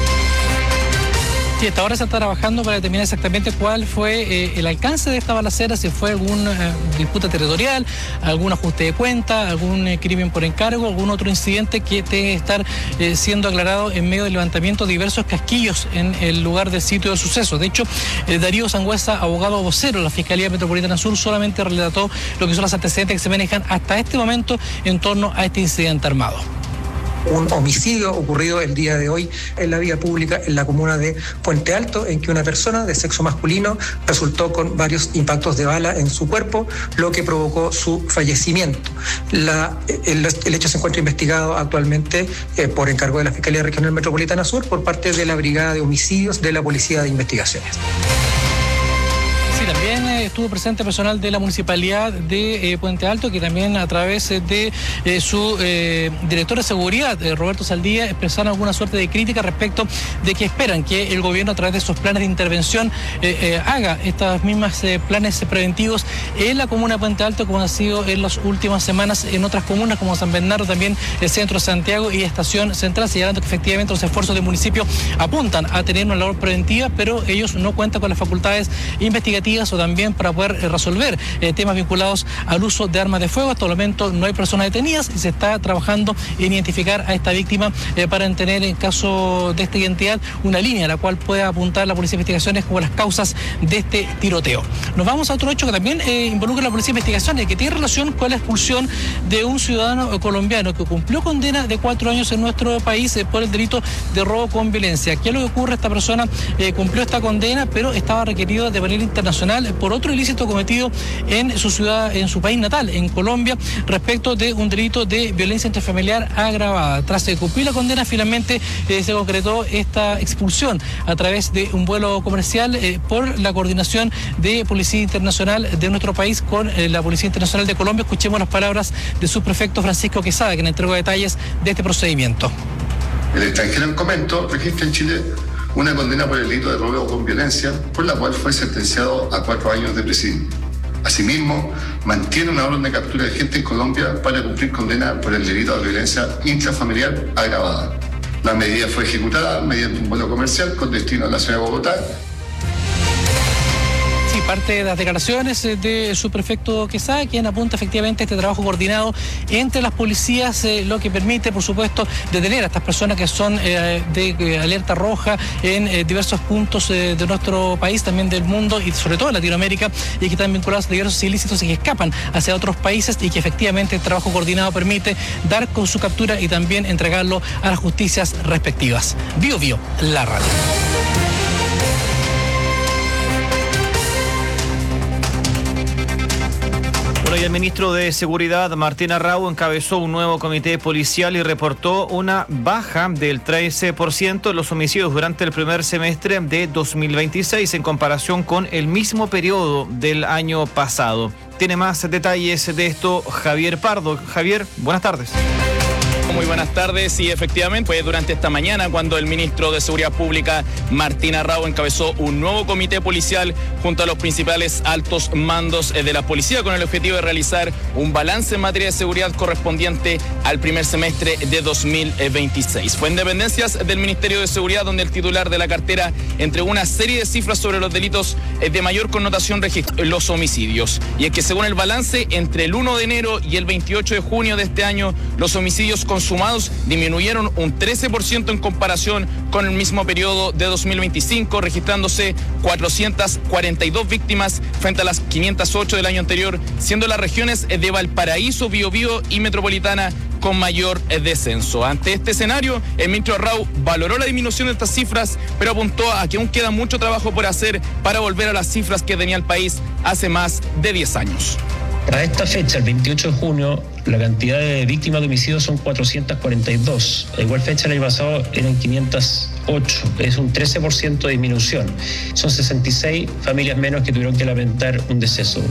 Sí, hasta ahora se está trabajando para determinar exactamente cuál fue eh, el alcance de esta balacera, si fue alguna eh, disputa territorial, algún ajuste de cuenta, algún eh, crimen por encargo, algún otro incidente que tenga que estar eh, siendo aclarado en medio del levantamiento de diversos casquillos en el lugar del sitio del suceso. De hecho, eh, Darío Sangüesa, abogado vocero de la Fiscalía Metropolitana Sur, solamente relató lo que son los antecedentes que se manejan hasta este momento en torno a este incidente armado. Un homicidio ocurrido el día de hoy en la vía pública en la comuna de Puente Alto, en que una persona de sexo masculino resultó con varios impactos de bala en su cuerpo, lo que provocó su fallecimiento. La, el, el hecho se encuentra investigado actualmente eh, por encargo de la Fiscalía Regional Metropolitana Sur por parte de la Brigada de Homicidios de la Policía de Investigaciones. Sí, también eh, estuvo presente personal de la Municipalidad de eh, Puente Alto, que también a través de eh, su eh, director de seguridad, eh, Roberto Saldía, expresaron alguna suerte de crítica respecto de que esperan que el gobierno a través de esos planes de intervención eh, eh, haga estas mismas eh, planes preventivos en la comuna de Puente Alto, como ha sido en las últimas semanas en otras comunas como San Bernardo, también el centro de Santiago y Estación Central, señalando que efectivamente los esfuerzos del municipio apuntan a tener una labor preventiva, pero ellos no cuentan con las facultades investigativas o también para poder eh, resolver eh, temas vinculados al uso de armas de fuego. Hasta el momento no hay personas detenidas y se está trabajando en identificar a esta víctima eh, para tener, en caso de esta identidad, una línea a la cual pueda apuntar la Policía de Investigaciones como las causas de este tiroteo. Nos vamos a otro hecho que también eh, involucra a la Policía de Investigaciones, que tiene relación con la expulsión de un ciudadano colombiano que cumplió condena de cuatro años en nuestro país eh, por el delito de robo con violencia. ¿Qué es lo que ocurre? Esta persona eh, cumplió esta condena, pero estaba requerido de manera internacional por otro ilícito cometido en su ciudad, en su país natal, en Colombia, respecto de un delito de violencia intrafamiliar agravada. Tras eh, cumplir la condena, finalmente eh, se concretó esta expulsión a través de un vuelo comercial eh, por la coordinación de Policía Internacional de nuestro país con eh, la Policía Internacional de Colombia. Escuchemos las palabras de su prefecto Francisco Quesada, quien entregó detalles de este procedimiento. El extranjero en comento registra en Chile una condena por el delito de robo con violencia, por la cual fue sentenciado a cuatro años de prisión. Asimismo, mantiene una orden de captura de gente en Colombia para cumplir condena por el delito de violencia intrafamiliar agravada. La medida fue ejecutada mediante un vuelo comercial con destino a la ciudad de Bogotá. Sí, parte de las declaraciones de su prefecto Quesada, quien apunta efectivamente a este trabajo coordinado entre las policías, eh, lo que permite, por supuesto, detener a estas personas que son eh, de eh, alerta roja en eh, diversos puntos eh, de nuestro país, también del mundo y sobre todo en Latinoamérica, y que están vinculados a diversos ilícitos y que escapan hacia otros países, y que efectivamente el trabajo coordinado permite dar con su captura y también entregarlo a las justicias respectivas. Bio Bio, la radio. Bueno, y el ministro de Seguridad, Martín Arrau, encabezó un nuevo comité policial y reportó una baja del trece por ciento en los homicidios durante el primer semestre de dos mil veintiséis en comparación con el mismo periodo del año pasado. Tiene más detalles de esto Javier Pardo. Javier, buenas tardes. Muy buenas tardes. Y efectivamente fue durante esta mañana cuando el ministro de Seguridad Pública, Martín Arrau, encabezó un nuevo comité policial junto a los principales altos mandos de la policía con el objetivo de realizar un balance en materia de seguridad correspondiente al primer semestre de dos mil veintiséis. Fue en dependencias del Ministerio de Seguridad donde el titular de la cartera entregó una serie de cifras sobre los delitos de mayor connotación, los homicidios. Y es que según el balance, entre el primero de enero y el veintiocho de junio de este año, los homicidios con sumados disminuyeron un trece por ciento en comparación con el mismo periodo de dos mil veinticinco, registrándose cuatrocientas cuarenta y dos víctimas frente a las quinientas ocho del año anterior, siendo las regiones de Valparaíso, Biobío y Metropolitana con mayor descenso. Ante este escenario, el ministro Arrau valoró la disminución de estas cifras, pero apuntó a que aún queda mucho trabajo por hacer para volver a las cifras que tenía el país hace más de diez años. Para esta fecha, el veintiocho de junio, la cantidad de víctimas de homicidios son cuatrocientas cuarenta y dos. A igual fecha el año pasado eran quinientas ocho. Es un trece por ciento de disminución. Son sesenta y seis familias menos que tuvieron que lamentar un deceso.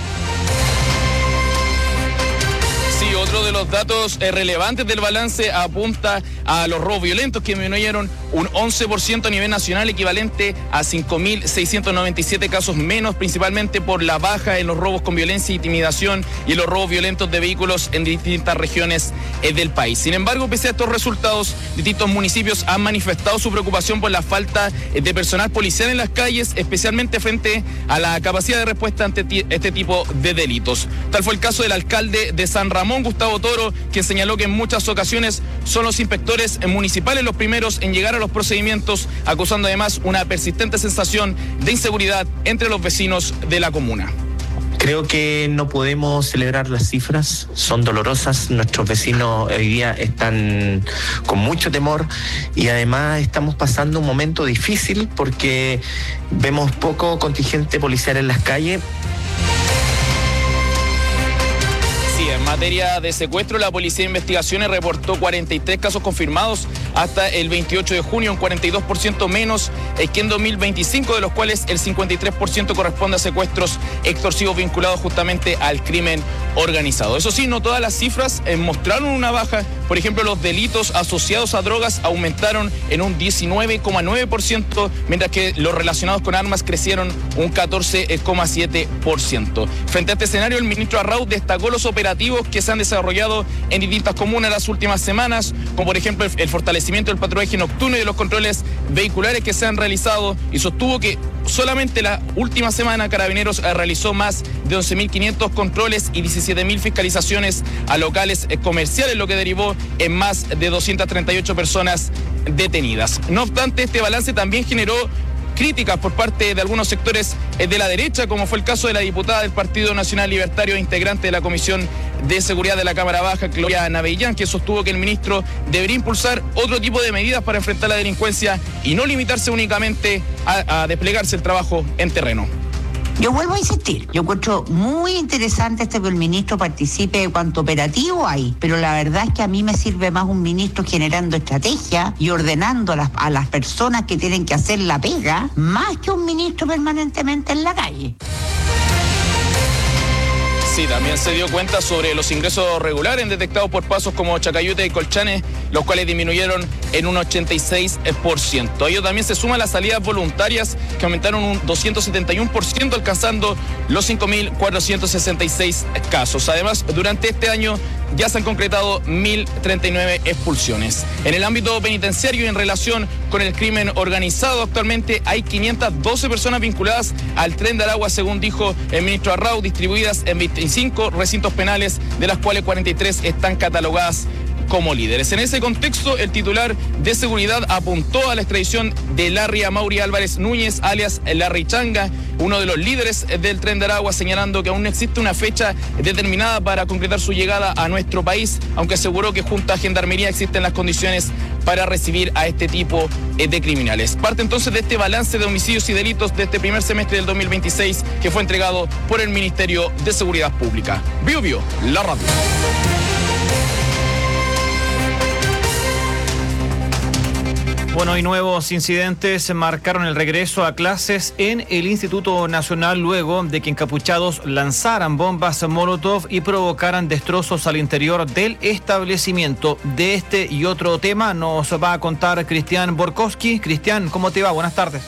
Sí, otro de los datos eh, relevantes del balance apunta a los robos violentos, que disminuyeron un once por ciento a nivel nacional, equivalente a cinco mil seiscientos noventa y siete casos menos, principalmente por la baja en los robos con violencia e intimidación y en los robos violentos de vehículos en distintas regiones eh, del país. Sin embargo, pese a estos resultados, distintos municipios han manifestado su preocupación por la falta eh, de personal policial en las calles, especialmente frente a la capacidad de respuesta ante este tipo de delitos. Tal fue el caso del alcalde de San Ramón, Gustavo Toro, quien señaló que en muchas ocasiones son los inspectores municipales los primeros en llegar a los procedimientos, acusando además una persistente sensación de inseguridad entre los vecinos de la comuna. Creo que no podemos celebrar las cifras, son dolorosas. Nuestros vecinos hoy día están con mucho temor y además estamos pasando un momento difícil porque vemos poco contingente policial en las calles. materia de secuestro, la Policía de Investigaciones reportó cuarenta y tres casos confirmados hasta el veintiocho de junio, un cuarenta y dos por ciento menos que en dos mil veinticinco, de los cuales el cincuenta y tres por ciento corresponde a secuestros extorsivos vinculados justamente al crimen organizado. Eso sí, no todas las cifras eh, mostraron una baja. Por ejemplo, los delitos asociados a drogas aumentaron en un diecinueve coma nueve por ciento, mientras que los relacionados con armas crecieron un catorce coma siete por ciento. Frente a este escenario, el ministro Arrau destacó los operativos que se han desarrollado en distintas comunas las últimas semanas, como por ejemplo el, el fortalecimiento del patrullaje nocturno y de los controles vehiculares que se han realizado, y sostuvo que solamente la última semana Carabineros realizó más de once mil quinientos controles y diecisiete mil fiscalizaciones a locales comerciales, lo que derivó en más de doscientas treinta y ocho personas detenidas. No obstante, este balance también generó críticas por parte de algunos sectores de la derecha, como fue el caso de la diputada del Partido Nacional Libertario e integrante de la Comisión de Seguridad de la Cámara Baja, Gloria Navellán, que sostuvo que el ministro debería impulsar otro tipo de medidas para enfrentar la delincuencia y no limitarse únicamente a, a desplegarse el trabajo en terreno. Yo vuelvo a insistir, yo encuentro muy interesante esto que el ministro participe de cuanto operativo hay, pero la verdad es que a mí me sirve más un ministro generando estrategia y ordenando a las, a las personas que tienen que hacer la pega, más que un ministro permanentemente en la calle. Sí, también se dio cuenta sobre los ingresos regulares detectados por pasos como Chacayute y Colchane, los cuales disminuyeron en un ochenta y seis por ciento. A ello también se suman las salidas voluntarias, que aumentaron un doscientos setenta y uno por ciento, alcanzando los cinco mil cuatrocientos sesenta y seis casos. Además, durante este año ya se han concretado mil treinta y nueve expulsiones. En el ámbito penitenciario y en relación con el crimen organizado, actualmente hay quinientas doce personas vinculadas al Tren de Aragua, según dijo el ministro Arrau, distribuidas en veinticinco recintos penales, de las cuales cuarenta y tres están catalogadas como líderes. En ese contexto, el titular de seguridad apuntó a la extradición de Larry Amaury Álvarez Núñez, alias Larry Changa, uno de los líderes del Tren de Aragua, señalando que aún no existe una fecha determinada para concretar su llegada a nuestro país, aunque aseguró que junto a Gendarmería existen las condiciones para recibir a este tipo de criminales. Parte entonces de este balance de homicidios y delitos de este primer semestre del dos mil veintiséis, que fue entregado por el Ministerio de Seguridad Pública. Bio Bio, la radio. Bueno, y nuevos incidentes marcaron el regreso a clases en el Instituto Nacional luego de que encapuchados lanzaran bombas Molotov y provocaran destrozos al interior del establecimiento. De este y otro tema nos va a contar Cristian Borkowski. Cristian, ¿cómo te va? Buenas tardes.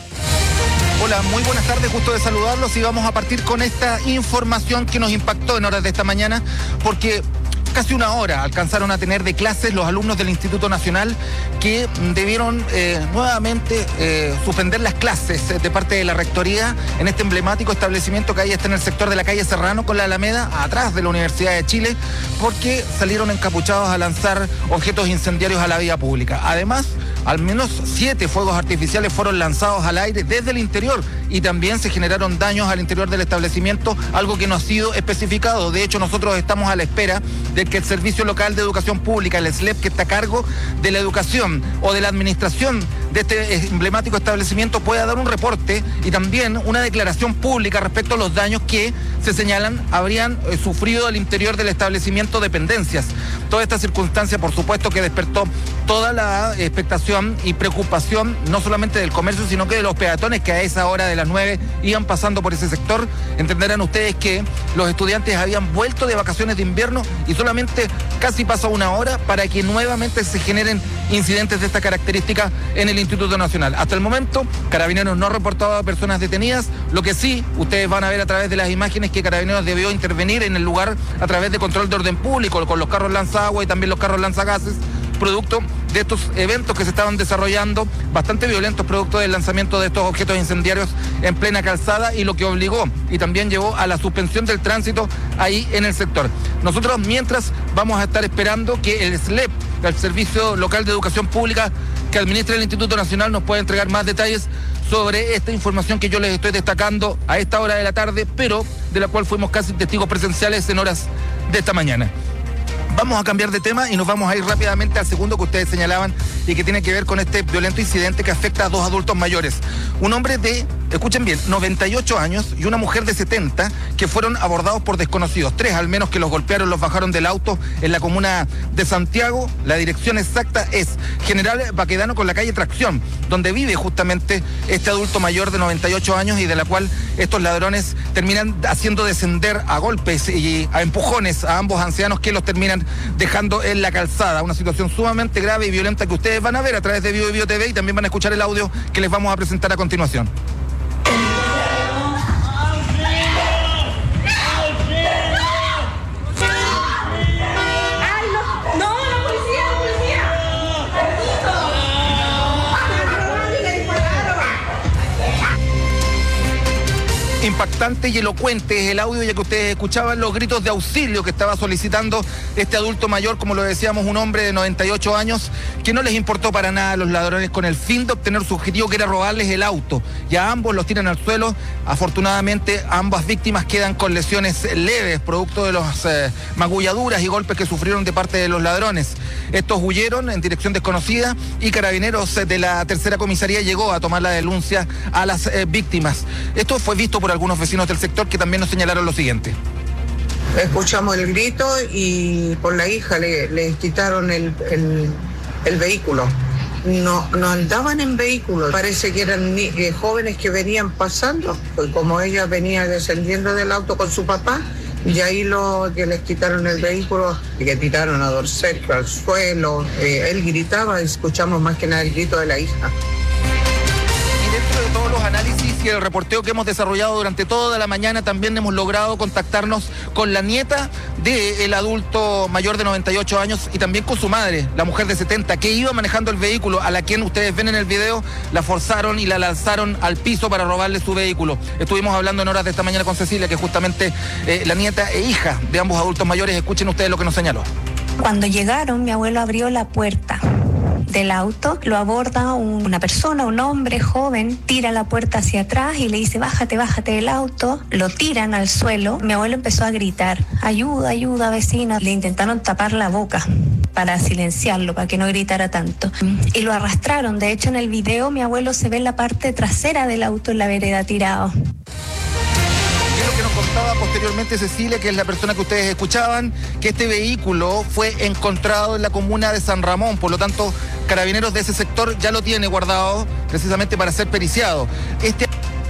Hola, muy buenas tardes, gusto de saludarlos, y vamos a partir con esta información que nos impactó en horas de esta mañana, porque casi una hora alcanzaron a tener de clases los alumnos del Instituto Nacional, que debieron eh, nuevamente eh, suspender las clases de parte de la Rectoría en este emblemático establecimiento que ahí está en el sector de la calle Serrano con la Alameda, atrás de la Universidad de Chile, porque salieron encapuchados a lanzar objetos incendiarios a la vía pública. Además, al menos siete fuegos artificiales fueron lanzados al aire desde el interior, y también se generaron daños al interior del establecimiento, algo que no ha sido especificado. De hecho, nosotros estamos a la espera de que el Servicio Local de Educación Pública, el S L E P, que está a cargo de la educación o de la administración de este emblemático establecimiento, pueda dar un reporte y también una declaración pública respecto a los daños que se señalan habrían eh, sufrido al interior del establecimiento dependencias. Toda esta circunstancia, por supuesto, que despertó toda la expectación y preocupación, no solamente del comercio, sino que de los peatones que a esa hora de las nueve iban pasando por ese sector. Entenderán ustedes que los estudiantes habían vuelto de vacaciones de invierno y solamente casi pasó una hora para que nuevamente se generen incidentes de esta característica en el Instituto Nacional. Hasta el momento, Carabineros no ha reportado a personas detenidas. Lo que sí, ustedes van a ver a través de las imágenes que Carabineros debió intervenir en el lugar a través de control de orden público, con los carros lanzagua y también los carros lanzagases, producto de estos eventos que se estaban desarrollando, bastante violentos, producto del lanzamiento de estos objetos incendiarios en plena calzada, y lo que obligó y también llevó a la suspensión del tránsito ahí en el sector. Nosotros, mientras, vamos a estar esperando que el S L E P, el Servicio Local de Educación Pública que administra el Instituto Nacional, nos pueda entregar más detalles sobre esta información que yo les estoy destacando a esta hora de la tarde, pero de la cual fuimos casi testigos presenciales en horas de esta mañana. Vamos a cambiar de tema y nos vamos a ir rápidamente al segundo que ustedes señalaban y que tiene que ver con este violento incidente que afecta a dos adultos mayores. Un hombre de escuchen bien, noventa y ocho años y una mujer de setenta que fueron abordados por desconocidos. Tres al menos que los golpearon, los bajaron del auto en la comuna de Santiago. La dirección exacta es General Baquedano con la calle Tracción, donde vive justamente este adulto mayor de noventa y ocho años y de la cual estos ladrones terminan haciendo descender a golpes y a empujones a ambos ancianos que los terminan dejando en la calzada. Una situación sumamente grave y violenta que ustedes van a ver a través de Bio Bio T V y también van a escuchar el audio que les vamos a presentar a continuación. Impactante y elocuente es el audio, ya que ustedes escuchaban los gritos de auxilio que estaba solicitando este adulto mayor, como lo decíamos, un hombre de noventa y ocho años, que no les importó para nada a los ladrones con el fin de obtener su objetivo, que era robarles el auto. Y a ambos los tiran al suelo. Afortunadamente, ambas víctimas quedan con lesiones leves, producto de las eh, magulladuras y golpes que sufrieron de parte de los ladrones. Estos huyeron en dirección desconocida y Carabineros de la tercera comisaría llegó a tomar la denuncia a las eh, víctimas. Esto fue visto por algunos vecinos del sector que también nos señalaron lo siguiente. Escuchamos el grito y por la hija le, le quitaron el, el, el vehículo. No, no andaban en vehículos, parece que eran ni, eh, jóvenes que venían pasando, pues como ella venía descendiendo del auto con su papá, y ahí lo que les quitaron el vehículo y que tiraron a Dorcel al suelo. Eh, él gritaba, escuchamos más que nada el grito de la hija. Dentro de todos los análisis y el reporteo que hemos desarrollado durante toda la mañana, también hemos logrado contactarnos con la nieta del adulto mayor de noventa y ocho años y también con su madre, la mujer de setenta, que iba manejando el vehículo, a la quien ustedes ven en el video, la forzaron y la lanzaron al piso para robarle su vehículo. Estuvimos hablando en horas de esta mañana con Cecilia, que es justamente eh, la nieta e hija de ambos adultos mayores. Escuchen ustedes lo que nos señaló. Cuando llegaron, mi abuelo abrió la puerta del auto, lo aborda un, una persona, un hombre joven, tira la puerta hacia atrás y le dice, bájate, bájate del auto. Lo tiran al suelo. Mi abuelo empezó a gritar, ayuda, ayuda, vecina. Le intentaron tapar la boca para silenciarlo, para que no gritara tanto. Y lo arrastraron. De hecho, en el video mi abuelo se ve en la parte trasera del auto en la vereda tirado. Que nos contaba posteriormente Cecilia, que es la persona que ustedes escuchaban, que este vehículo fue encontrado en la comuna de San Ramón, por lo tanto Carabineros de ese sector ya lo tiene guardado precisamente para ser periciado. Este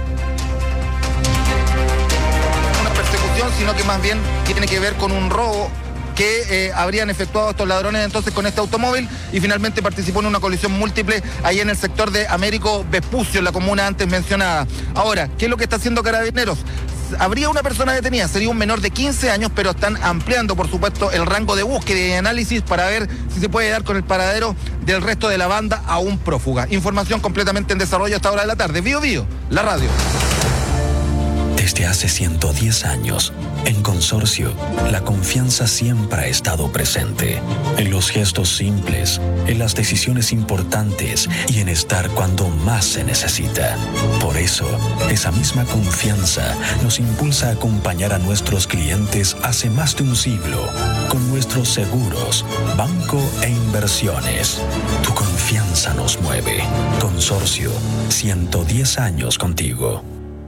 no es una persecución, sino que más bien tiene que ver con un robo que eh, habrían efectuado estos ladrones entonces con este automóvil, y finalmente participó en una colisión múltiple ahí en el sector de Américo Vespucio, en la comuna antes mencionada. Ahora, ¿qué es lo que está haciendo Carabineros? Habría una persona detenida, sería un menor de quince años, pero están ampliando, por supuesto, el rango de búsqueda y análisis para ver si se puede dar con el paradero del resto de la banda aún prófuga. Información completamente en desarrollo hasta hora de la tarde. Bio Bio, la radio. Desde hace ciento diez años, en Consorcio, la confianza siempre ha estado presente. En los gestos simples, en las decisiones importantes y en estar cuando más se necesita. Por eso, esa misma confianza nos impulsa a acompañar a nuestros clientes hace más de un siglo con nuestros seguros, banco e inversiones. Tu confianza nos mueve. Consorcio, ciento diez años contigo.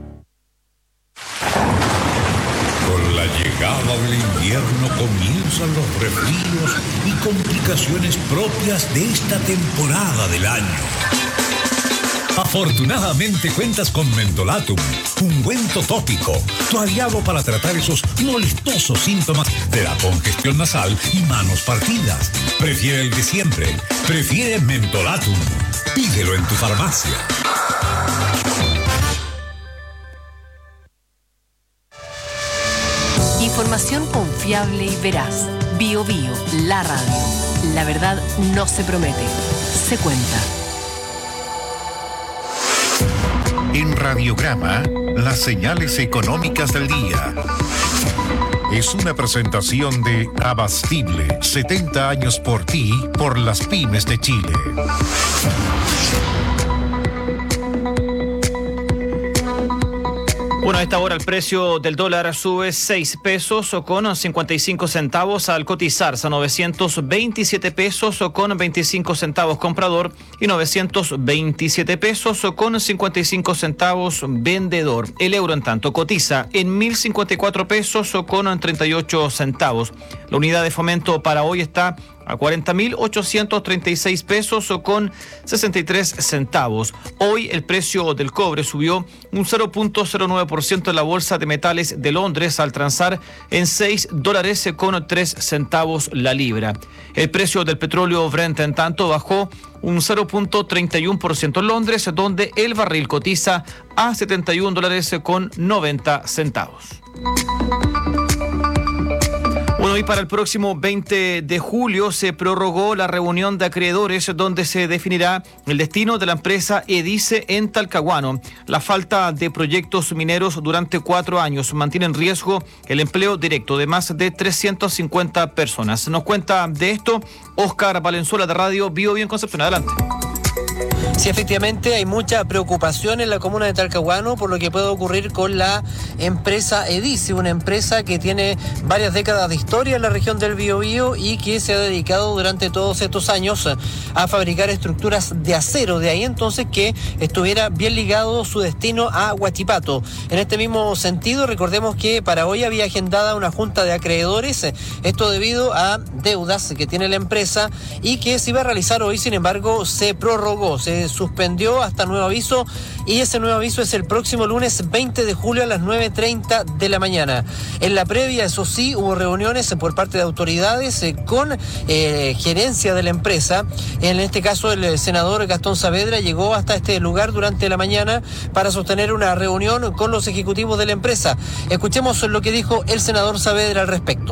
Con la llegada del invierno comienzan los resfríos y complicaciones propias de esta temporada del año. Afortunadamente cuentas con Mentolatum, ungüento tópico, tu aliado para tratar esos molestosos síntomas de la congestión nasal y manos partidas. Prefiere el de siempre, prefiere Mentolatum. Pídelo en tu farmacia. Información confiable y veraz. Bio Bio, la radio. La verdad no se promete, se cuenta. En Radiograma, las señales económicas del día. Es una presentación de Abastible, setenta años por ti, por las pymes de Chile. Bueno, a esta hora el precio del dólar sube seis pesos con cincuenta y cinco centavos al cotizarse a novecientos veintisiete pesos con veinticinco centavos comprador y novecientos veintisiete pesos con cincuenta y cinco centavos vendedor. El euro, en tanto, cotiza en mil cincuenta y cuatro pesos con treinta y ocho centavos. La unidad de fomento para hoy está a cuarenta mil ochocientos treinta y seis pesos con sesenta y tres centavos. Hoy el precio del cobre subió un cero punto cero nueve por ciento en la Bolsa de Metales de Londres al transar en seis dólares con tres centavos la libra. El precio del petróleo Brent, en tanto, bajó un cero punto treinta y uno por ciento en Londres, donde el barril cotiza a setenta y un dólares con noventa centavos. Bueno, y para el próximo veinte de julio se prorrogó la reunión de acreedores donde se definirá el destino de la empresa Edice en Talcahuano. La falta de proyectos mineros durante cuatro años mantiene en riesgo el empleo directo de más de trescientas cincuenta personas. Nos cuenta de esto Óscar Valenzuela de Radio Bio Bio en Concepción. Adelante. Sí, efectivamente hay mucha preocupación en la comuna de Talcahuano por lo que puede ocurrir con la empresa Edice, una empresa que tiene varias décadas de historia en la región del Biobío y que se ha dedicado durante todos estos años a fabricar estructuras de acero. De ahí entonces que estuviera bien ligado su destino a Huachipato. En este mismo sentido, recordemos que para hoy había agendada una junta de acreedores, esto debido a deudas que tiene la empresa y que se iba a realizar hoy, sin embargo, se prorrogó, se suspendió hasta nuevo aviso y ese nuevo aviso es el próximo lunes veinte de julio a las nueve treinta de la mañana. En la previa, eso sí, hubo reuniones por parte de autoridades eh, con eh, gerencia de la empresa. En este caso, el senador Gastón Saavedra llegó hasta este lugar durante la mañana para sostener una reunión con los ejecutivos de la empresa. Escuchemos lo que dijo el senador Saavedra al respecto.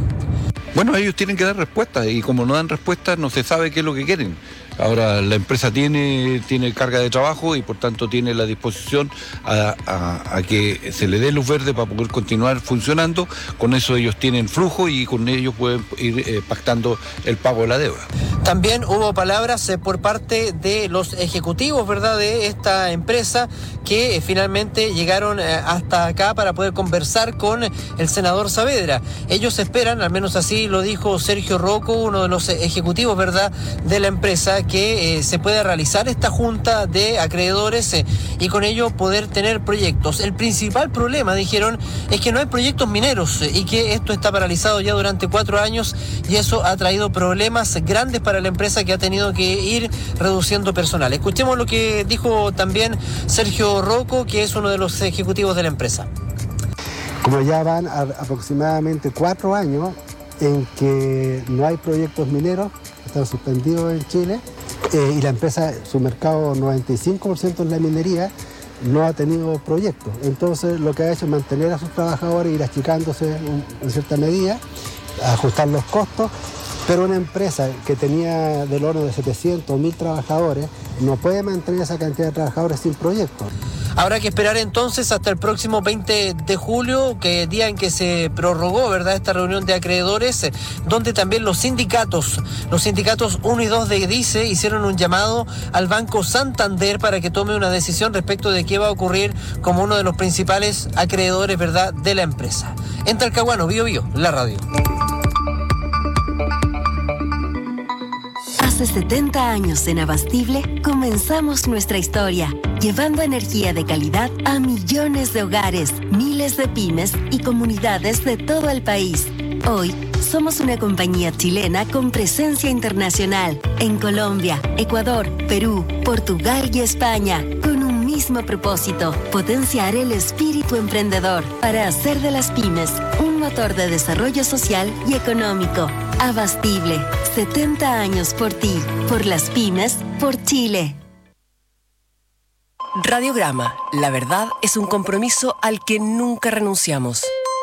Bueno, ellos tienen que dar respuestas y como no dan respuestas no se sabe qué es lo que quieren. Ahora la empresa tiene, tiene carga de trabajo y por tanto tiene la disposición a, a, a que se le dé luz verde para poder continuar funcionando. Con eso ellos tienen flujo y con ellos pueden ir eh, pactando el pago de la deuda. También hubo palabras eh, por parte de los ejecutivos, ¿verdad?, de esta empresa que eh, finalmente llegaron eh, hasta acá para poder conversar con el senador Saavedra. Ellos esperan, al menos así lo dijo Sergio Rocco, uno de los ejecutivos, ¿verdad?, de la empresa, que eh, se pueda realizar esta junta de acreedores eh, y con ello poder tener proyectos. El principal problema, dijeron, es que no hay proyectos mineros eh, y que esto está paralizado ya durante cuatro años y eso ha traído problemas grandes para la empresa que ha tenido que ir reduciendo personal. Escuchemos lo que dijo también Sergio Rocco, que es uno de los ejecutivos de la empresa. Como ya van a, aproximadamente cuatro años en que no hay proyectos mineros, están suspendidos en Chile, eh, y la empresa, su mercado noventa y cinco por ciento en la minería, no ha tenido proyectos. Entonces lo que ha hecho es mantener a sus trabajadores, ir achicándose en, en cierta medida, ajustar los costos, pero una empresa que tenía del orden de setecientos o mil trabajadores no puede mantener esa cantidad de trabajadores sin proyectos. Habrá que esperar entonces hasta el próximo veinte de julio, que es día en que se prorrogó, ¿verdad?, esta reunión de acreedores, donde también los sindicatos, los sindicatos uno y dos de Edice hicieron un llamado al Banco Santander para que tome una decisión respecto de qué va a ocurrir como uno de los principales acreedores, ¿verdad?, de la empresa. En Talcahuano, Bio Bio, la radio. Hace setenta años en Abastible comenzamos nuestra historia, llevando energía de calidad a millones de hogares, miles de pymes y comunidades de todo el país. Hoy somos una compañía chilena con presencia internacional en Colombia, Ecuador, Perú, Portugal y España, con un mismo propósito: potenciar el espíritu emprendedor para hacer de las pymes un motor de desarrollo social y económico. Abastible, setenta años por ti, por las pymes, por Chile. Radiograma, la verdad es un compromiso al que nunca renunciamos.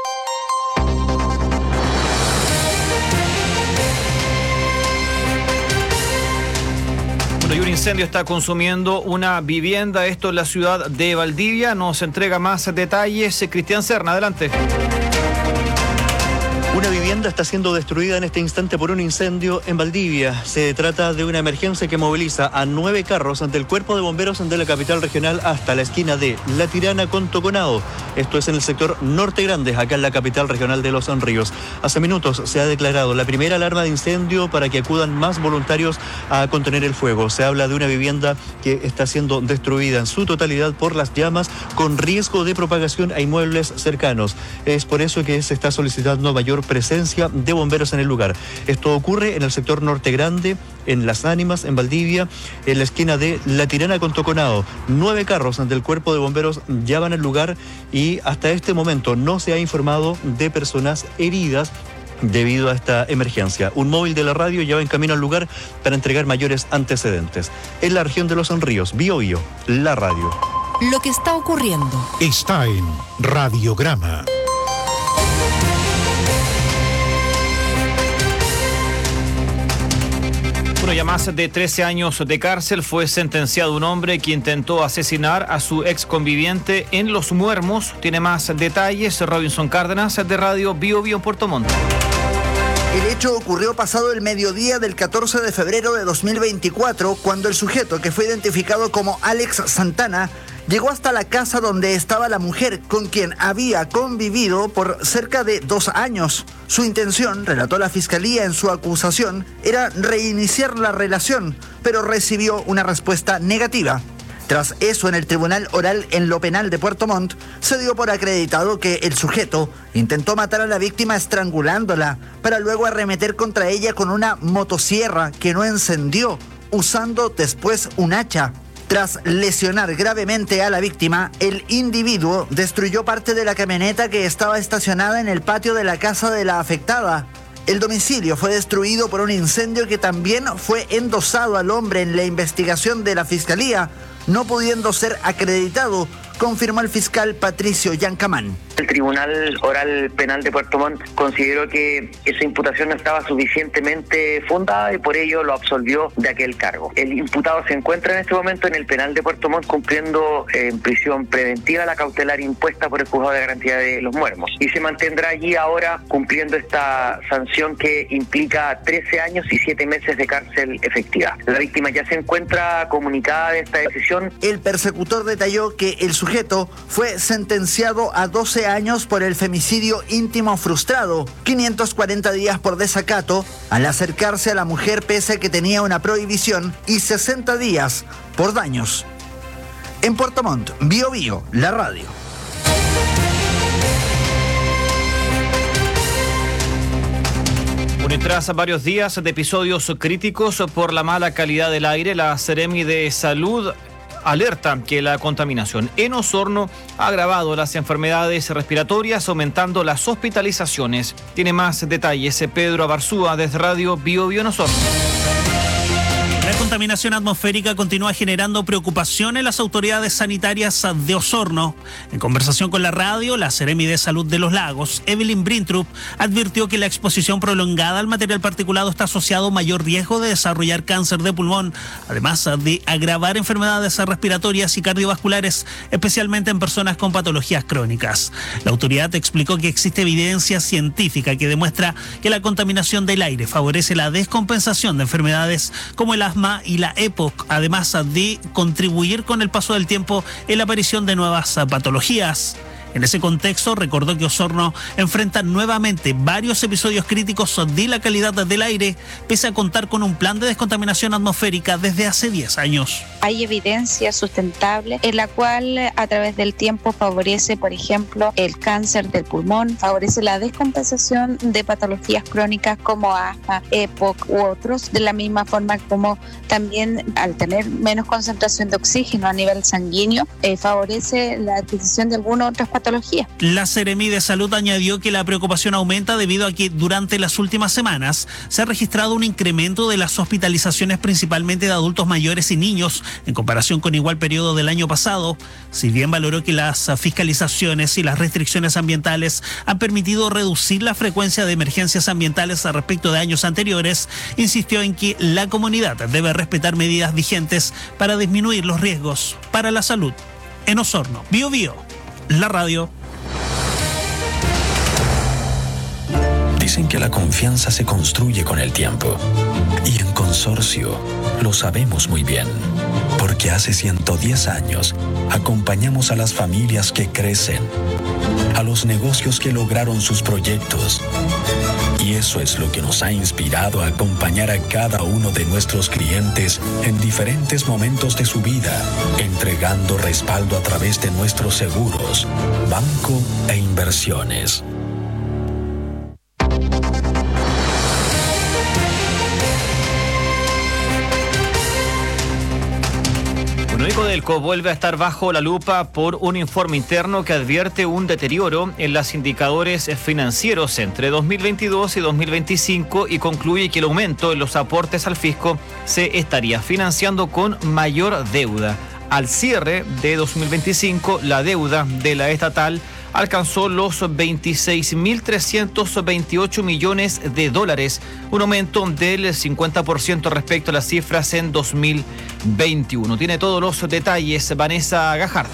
Bueno, y un incendio está consumiendo una vivienda, esto en la ciudad de Valdivia. Nos entrega más detalles Cristian Serna, adelante. Una vivienda vivienda está siendo destruida en este instante por un incendio en Valdivia. Se trata de una emergencia que moviliza a nueve carros ante el cuerpo de bomberos de la capital regional hasta la esquina de La Tirana con Toconao. Esto es en el sector Norte Grande, acá en la capital regional de Los Ríos. Hace minutos se ha declarado la primera alarma de incendio para que acudan más voluntarios a contener el fuego. Se habla de una vivienda que está siendo destruida en su totalidad por las llamas, con riesgo de propagación a inmuebles cercanos. Es por eso que se está solicitando mayor presencia de bomberos en el lugar. Esto ocurre en el sector Norte Grande, en Las Ánimas, en Valdivia, en la esquina de La Tirana con Toconao. Nueve carros del cuerpo de bomberos ya van al lugar y hasta este momento no se ha informado de personas heridas debido a esta emergencia. Un móvil de la radio ya va en camino al lugar para entregar mayores antecedentes. En la región de Los Ríos, Bío Bío, la radio. Lo que está ocurriendo está en Radiograma. Bueno, ya más de trece años de cárcel fue sentenciado un hombre que intentó asesinar a su ex conviviente en Los Muermos. Tiene más detalles Robinson Cárdenas de Radio Bío Bío en Puerto Montt. El hecho ocurrió pasado el mediodía del catorce de febrero de dos mil veinticuatro, cuando el sujeto, que fue identificado como Alex Santana, llegó hasta la casa donde estaba la mujer con quien había convivido por cerca de dos años. Su intención, relató la fiscalía en su acusación, era reiniciar la relación, pero recibió una respuesta negativa. Tras eso, en el Tribunal Oral en lo Penal de Puerto Montt, se dio por acreditado que el sujeto intentó matar a la víctima estrangulándola, para luego arremeter contra ella con una motosierra que no encendió, usando después un hacha. Tras lesionar gravemente a la víctima, el individuo destruyó parte de la camioneta que estaba estacionada en el patio de la casa de la afectada. El domicilio fue destruido por un incendio que también fue endosado al hombre en la investigación de la Fiscalía, no pudiendo ser acreditado, confirmó el fiscal Patricio Yancamán. El Tribunal Oral Penal de Puerto Montt consideró que esa imputación no estaba suficientemente fundada y por ello lo absolvió de aquel cargo. El imputado se encuentra en este momento en el penal de Puerto Montt cumpliendo eh, en prisión preventiva la cautelar impuesta por el Juzgado de Garantía de Los Muermos y se mantendrá allí ahora cumpliendo esta sanción que implica trece años y siete meses de cárcel efectiva. La víctima ya se encuentra comunicada de esta decisión. El persecutor detalló que el sujeto fue sentenciado a doce años por el femicidio íntimo frustrado, quinientos cuarenta días por desacato al acercarse a la mujer pese a que tenía una prohibición y sesenta días por daños. En Puerto Montt, Bío Bío, la radio. Bueno, y tras varios días de episodios críticos por la mala calidad del aire, la Seremi de Salud alerta que la contaminación en Osorno ha agravado las enfermedades respiratorias, aumentando las hospitalizaciones. Tiene más detalles Pedro Abarzúa desde Radio Bío Bío en Osorno. La contaminación atmosférica continúa generando preocupación en las autoridades sanitarias de Osorno. En conversación con la radio, la Seremi de Salud de los Lagos, Evelyn Brintrup, advirtió que la exposición prolongada al material particulado está asociado a mayor riesgo de desarrollar cáncer de pulmón, además de agravar enfermedades respiratorias y cardiovasculares, especialmente en personas con patologías crónicas. La autoridad explicó que existe evidencia científica que demuestra que la contaminación del aire favorece la descompensación de enfermedades como el asma y la E P O C, además de contribuir con el paso del tiempo en la aparición de nuevas patologías. En ese contexto, recordó que Osorno enfrenta nuevamente varios episodios críticos de la calidad del aire, pese a contar con un plan de descontaminación atmosférica desde hace diez años. Hay evidencia sustentable en la cual a través del tiempo favorece, por ejemplo, el cáncer del pulmón, favorece la descompensación de patologías crónicas como asma, E P O C u otros, de la misma forma como también al tener menos concentración de oxígeno a nivel sanguíneo, eh, favorece la adquisición de algunas otras patologías. La Seremi de Salud añadió que la preocupación aumenta debido a que durante las últimas semanas se ha registrado un incremento de las hospitalizaciones principalmente de adultos mayores y niños en comparación con igual periodo del año pasado. Si bien valoró que las fiscalizaciones y las restricciones ambientales han permitido reducir la frecuencia de emergencias ambientales respecto de años anteriores, insistió en que la comunidad debe respetar medidas vigentes para disminuir los riesgos para la salud. En Osorno, Bío Bío, la radio. Dicen que la confianza se construye con el tiempo. Y en Consorcio lo sabemos muy bien. Porque hace ciento diez años acompañamos a las familias que crecen, a los negocios que lograron sus proyectos. Y eso es lo que nos ha inspirado a acompañar a cada uno de nuestros clientes en diferentes momentos de su vida, entregando respaldo a través de nuestros seguros, banco e inversiones. Bueno, y Codelco vuelve a estar bajo la lupa por un informe interno que advierte un deterioro en los indicadores financieros entre dos mil veintidós y dos mil veinticinco y concluye que el aumento en los aportes al fisco se estaría financiando con mayor deuda. Al cierre de dos mil veinticinco, la deuda de la estatal alcanzó los veintiséis mil trescientos veintiocho millones de dólares, un aumento del cincuenta por ciento respecto a las cifras en dos mil veintiuno. Tiene todos los detalles Vanessa Gajardo.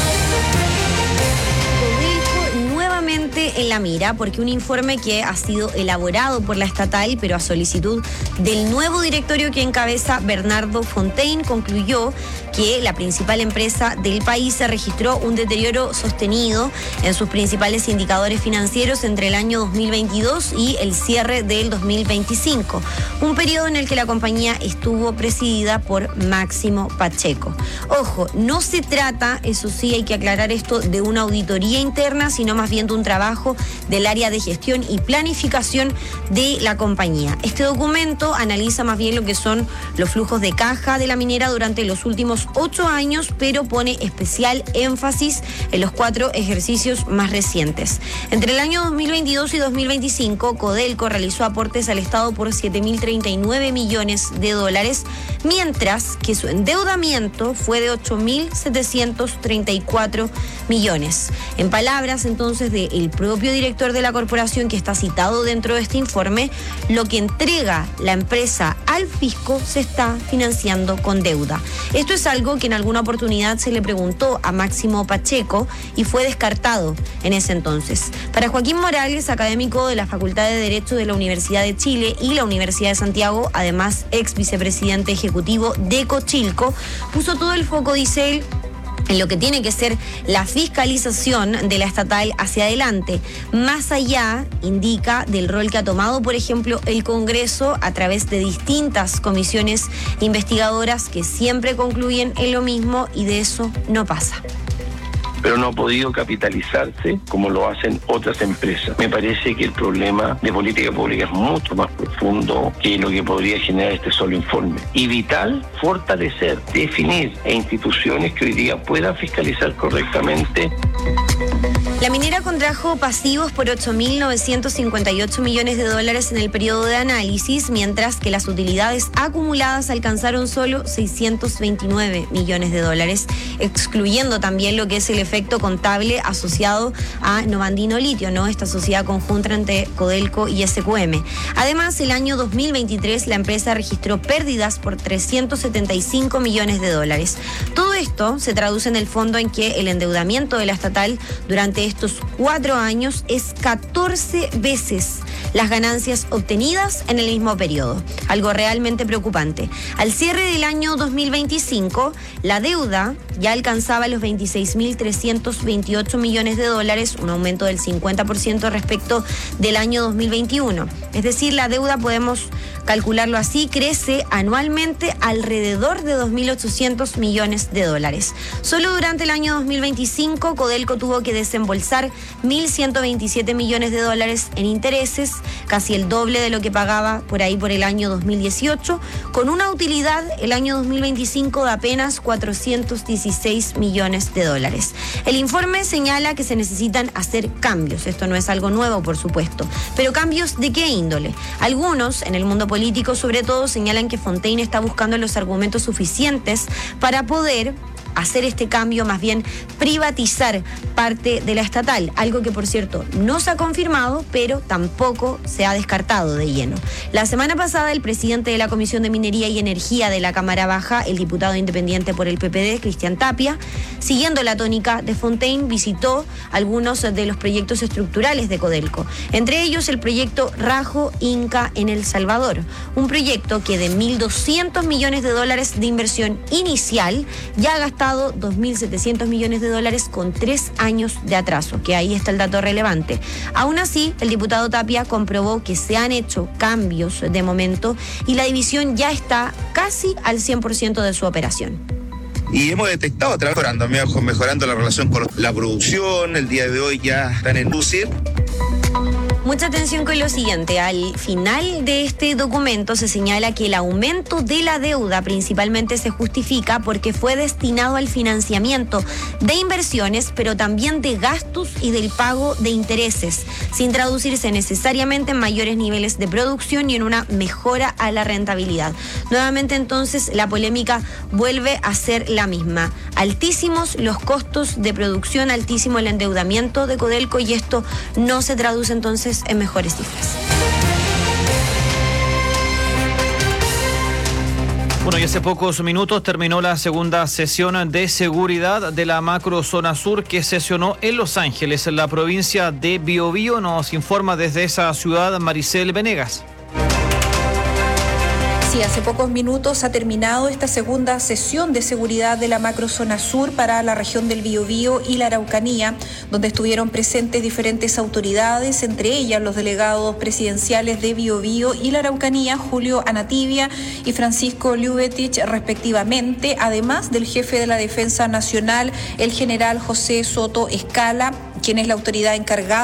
En la mira, porque un informe que ha sido elaborado por la estatal, pero a solicitud del nuevo directorio que encabeza Bernardo Fontaine, concluyó que la principal empresa del país se registró un deterioro sostenido en sus principales indicadores financieros entre el año dos mil veintidós y el cierre del dos mil veinticinco, un periodo en el que la compañía estuvo presidida por Máximo Pacheco. Ojo, no se trata, eso sí hay que aclarar esto, de una auditoría interna, sino más bien de un trabajo del área de gestión y planificación de la compañía. Este documento analiza más bien lo que son los flujos de caja de la minera durante los últimos ocho años, pero pone especial énfasis en los cuatro ejercicios más recientes. Entre el año dos mil veintidós y dos mil veinticinco, Codelco realizó aportes al Estado por siete mil treinta y nueve millones de dólares, mientras que su endeudamiento fue de ocho mil setecientos treinta y cuatro millones. En palabras entonces del propio director de la corporación, que está citado dentro de este informe, lo que entrega la empresa al fisco se está financiando con deuda. Esto es algo que en alguna oportunidad se le preguntó a Máximo Pacheco y fue descartado en ese entonces. Para Joaquín Morales, académico de la Facultad de Derecho de la Universidad de Chile y la Universidad de Santiago, además ex vicepresidente ejecutivo de Cochilco, puso todo el foco, dice él, en lo que tiene que ser la fiscalización de la estatal hacia adelante, más allá, indica, del rol que ha tomado, por ejemplo, el Congreso a través de distintas comisiones investigadoras que siempre concluyen en lo mismo y de eso no pasa. Pero no ha podido capitalizarse como lo hacen otras empresas. Me parece que el problema de política pública es mucho más profundo que lo que podría generar este solo informe. Y vital, fortalecer, definir e instituciones que hoy día puedan fiscalizar correctamente. La minera contrajo pasivos por ocho mil novecientos cincuenta y ocho millones de dólares en el periodo de análisis, mientras que las utilidades acumuladas alcanzaron solo seiscientos veintinueve millones de dólares, excluyendo también lo que es el efecto contable asociado a Novandino Litio, ¿no? Esta sociedad conjunta entre Codelco y S Q M. Además, el año dos mil veintitrés la empresa registró pérdidas por trescientos setenta y cinco millones de dólares. Todo esto se traduce en el fondo en que el endeudamiento de la estatal durante estos cuatro años es catorce veces las ganancias obtenidas en el mismo periodo, algo realmente preocupante. Al cierre del año dos mil veinticinco, la deuda ya alcanzaba los veintiséis mil trescientos veintiocho millones de dólares, un aumento del cincuenta por ciento respecto del año dos mil veintiuno. Es decir, la deuda, podemos calcularlo así, crece anualmente alrededor de dos mil ochocientos millones de dólares. Solo durante el año dos mil veinticinco, Codelco tuvo que desembolsar mil ciento veintisiete millones de dólares en intereses, casi el doble de lo que pagaba por ahí por el año dos mil dieciocho, con una utilidad el año dos mil veinticinco de apenas cuatrocientos dieciséis millones de dólares. El informe señala que se necesitan hacer cambios. Esto no es algo nuevo, por supuesto, pero cambios ¿de qué índole? Algunos, en el mundo político sobre todo, señalan que Fontaine está buscando los argumentos suficientes para poder hacer este cambio, más bien privatizar parte de la estatal, algo que por cierto no se ha confirmado, pero tampoco se ha descartado de lleno. La semana pasada el presidente de la Comisión de Minería y Energía de la Cámara Baja, el diputado independiente por el P P D, Cristian Tapia, siguiendo la tónica de Fontaine, visitó algunos de los proyectos estructurales de Codelco, entre ellos el proyecto Rajo Inca en El Salvador, un proyecto que de mil doscientos millones de dólares de inversión inicial ya ha gastado dos mil setecientos millones de dólares con tres años de atraso, que ahí está el dato relevante. Aún así, el diputado Tapia comprobó que se han hecho cambios de momento y la división ya está casi al cien por ciento de su operación. Y hemos detectado, trabajando, mejorando la relación con la producción, el día de hoy ya están en lucir. Mucha atención con lo siguiente. Al final de este documento se señala que el aumento de la deuda principalmente se justifica porque fue destinado al financiamiento de inversiones, pero también de gastos y del pago de intereses, sin traducirse necesariamente en mayores niveles de producción y en una mejora a la rentabilidad. Nuevamente entonces la polémica vuelve a ser la misma. Altísimos los costos de producción, altísimo el endeudamiento de Codelco y esto no se traduce entonces en mejores cifras. Bueno, y hace pocos minutos terminó la segunda sesión de seguridad de la macrozona sur que sesionó en Los Ángeles, en la provincia de Biobío. Nos informa desde esa ciudad Maricel Venegas. Sí, hace pocos minutos ha terminado esta segunda sesión de seguridad de la macrozona sur para la región del Biobío y la Araucanía, donde estuvieron presentes diferentes autoridades, entre ellas los delegados presidenciales de Biobío y la Araucanía, Julio Anatibia y Francisco Liubetich, respectivamente, además del jefe de la Defensa Nacional, el general José Soto Escala, quien es la autoridad encargada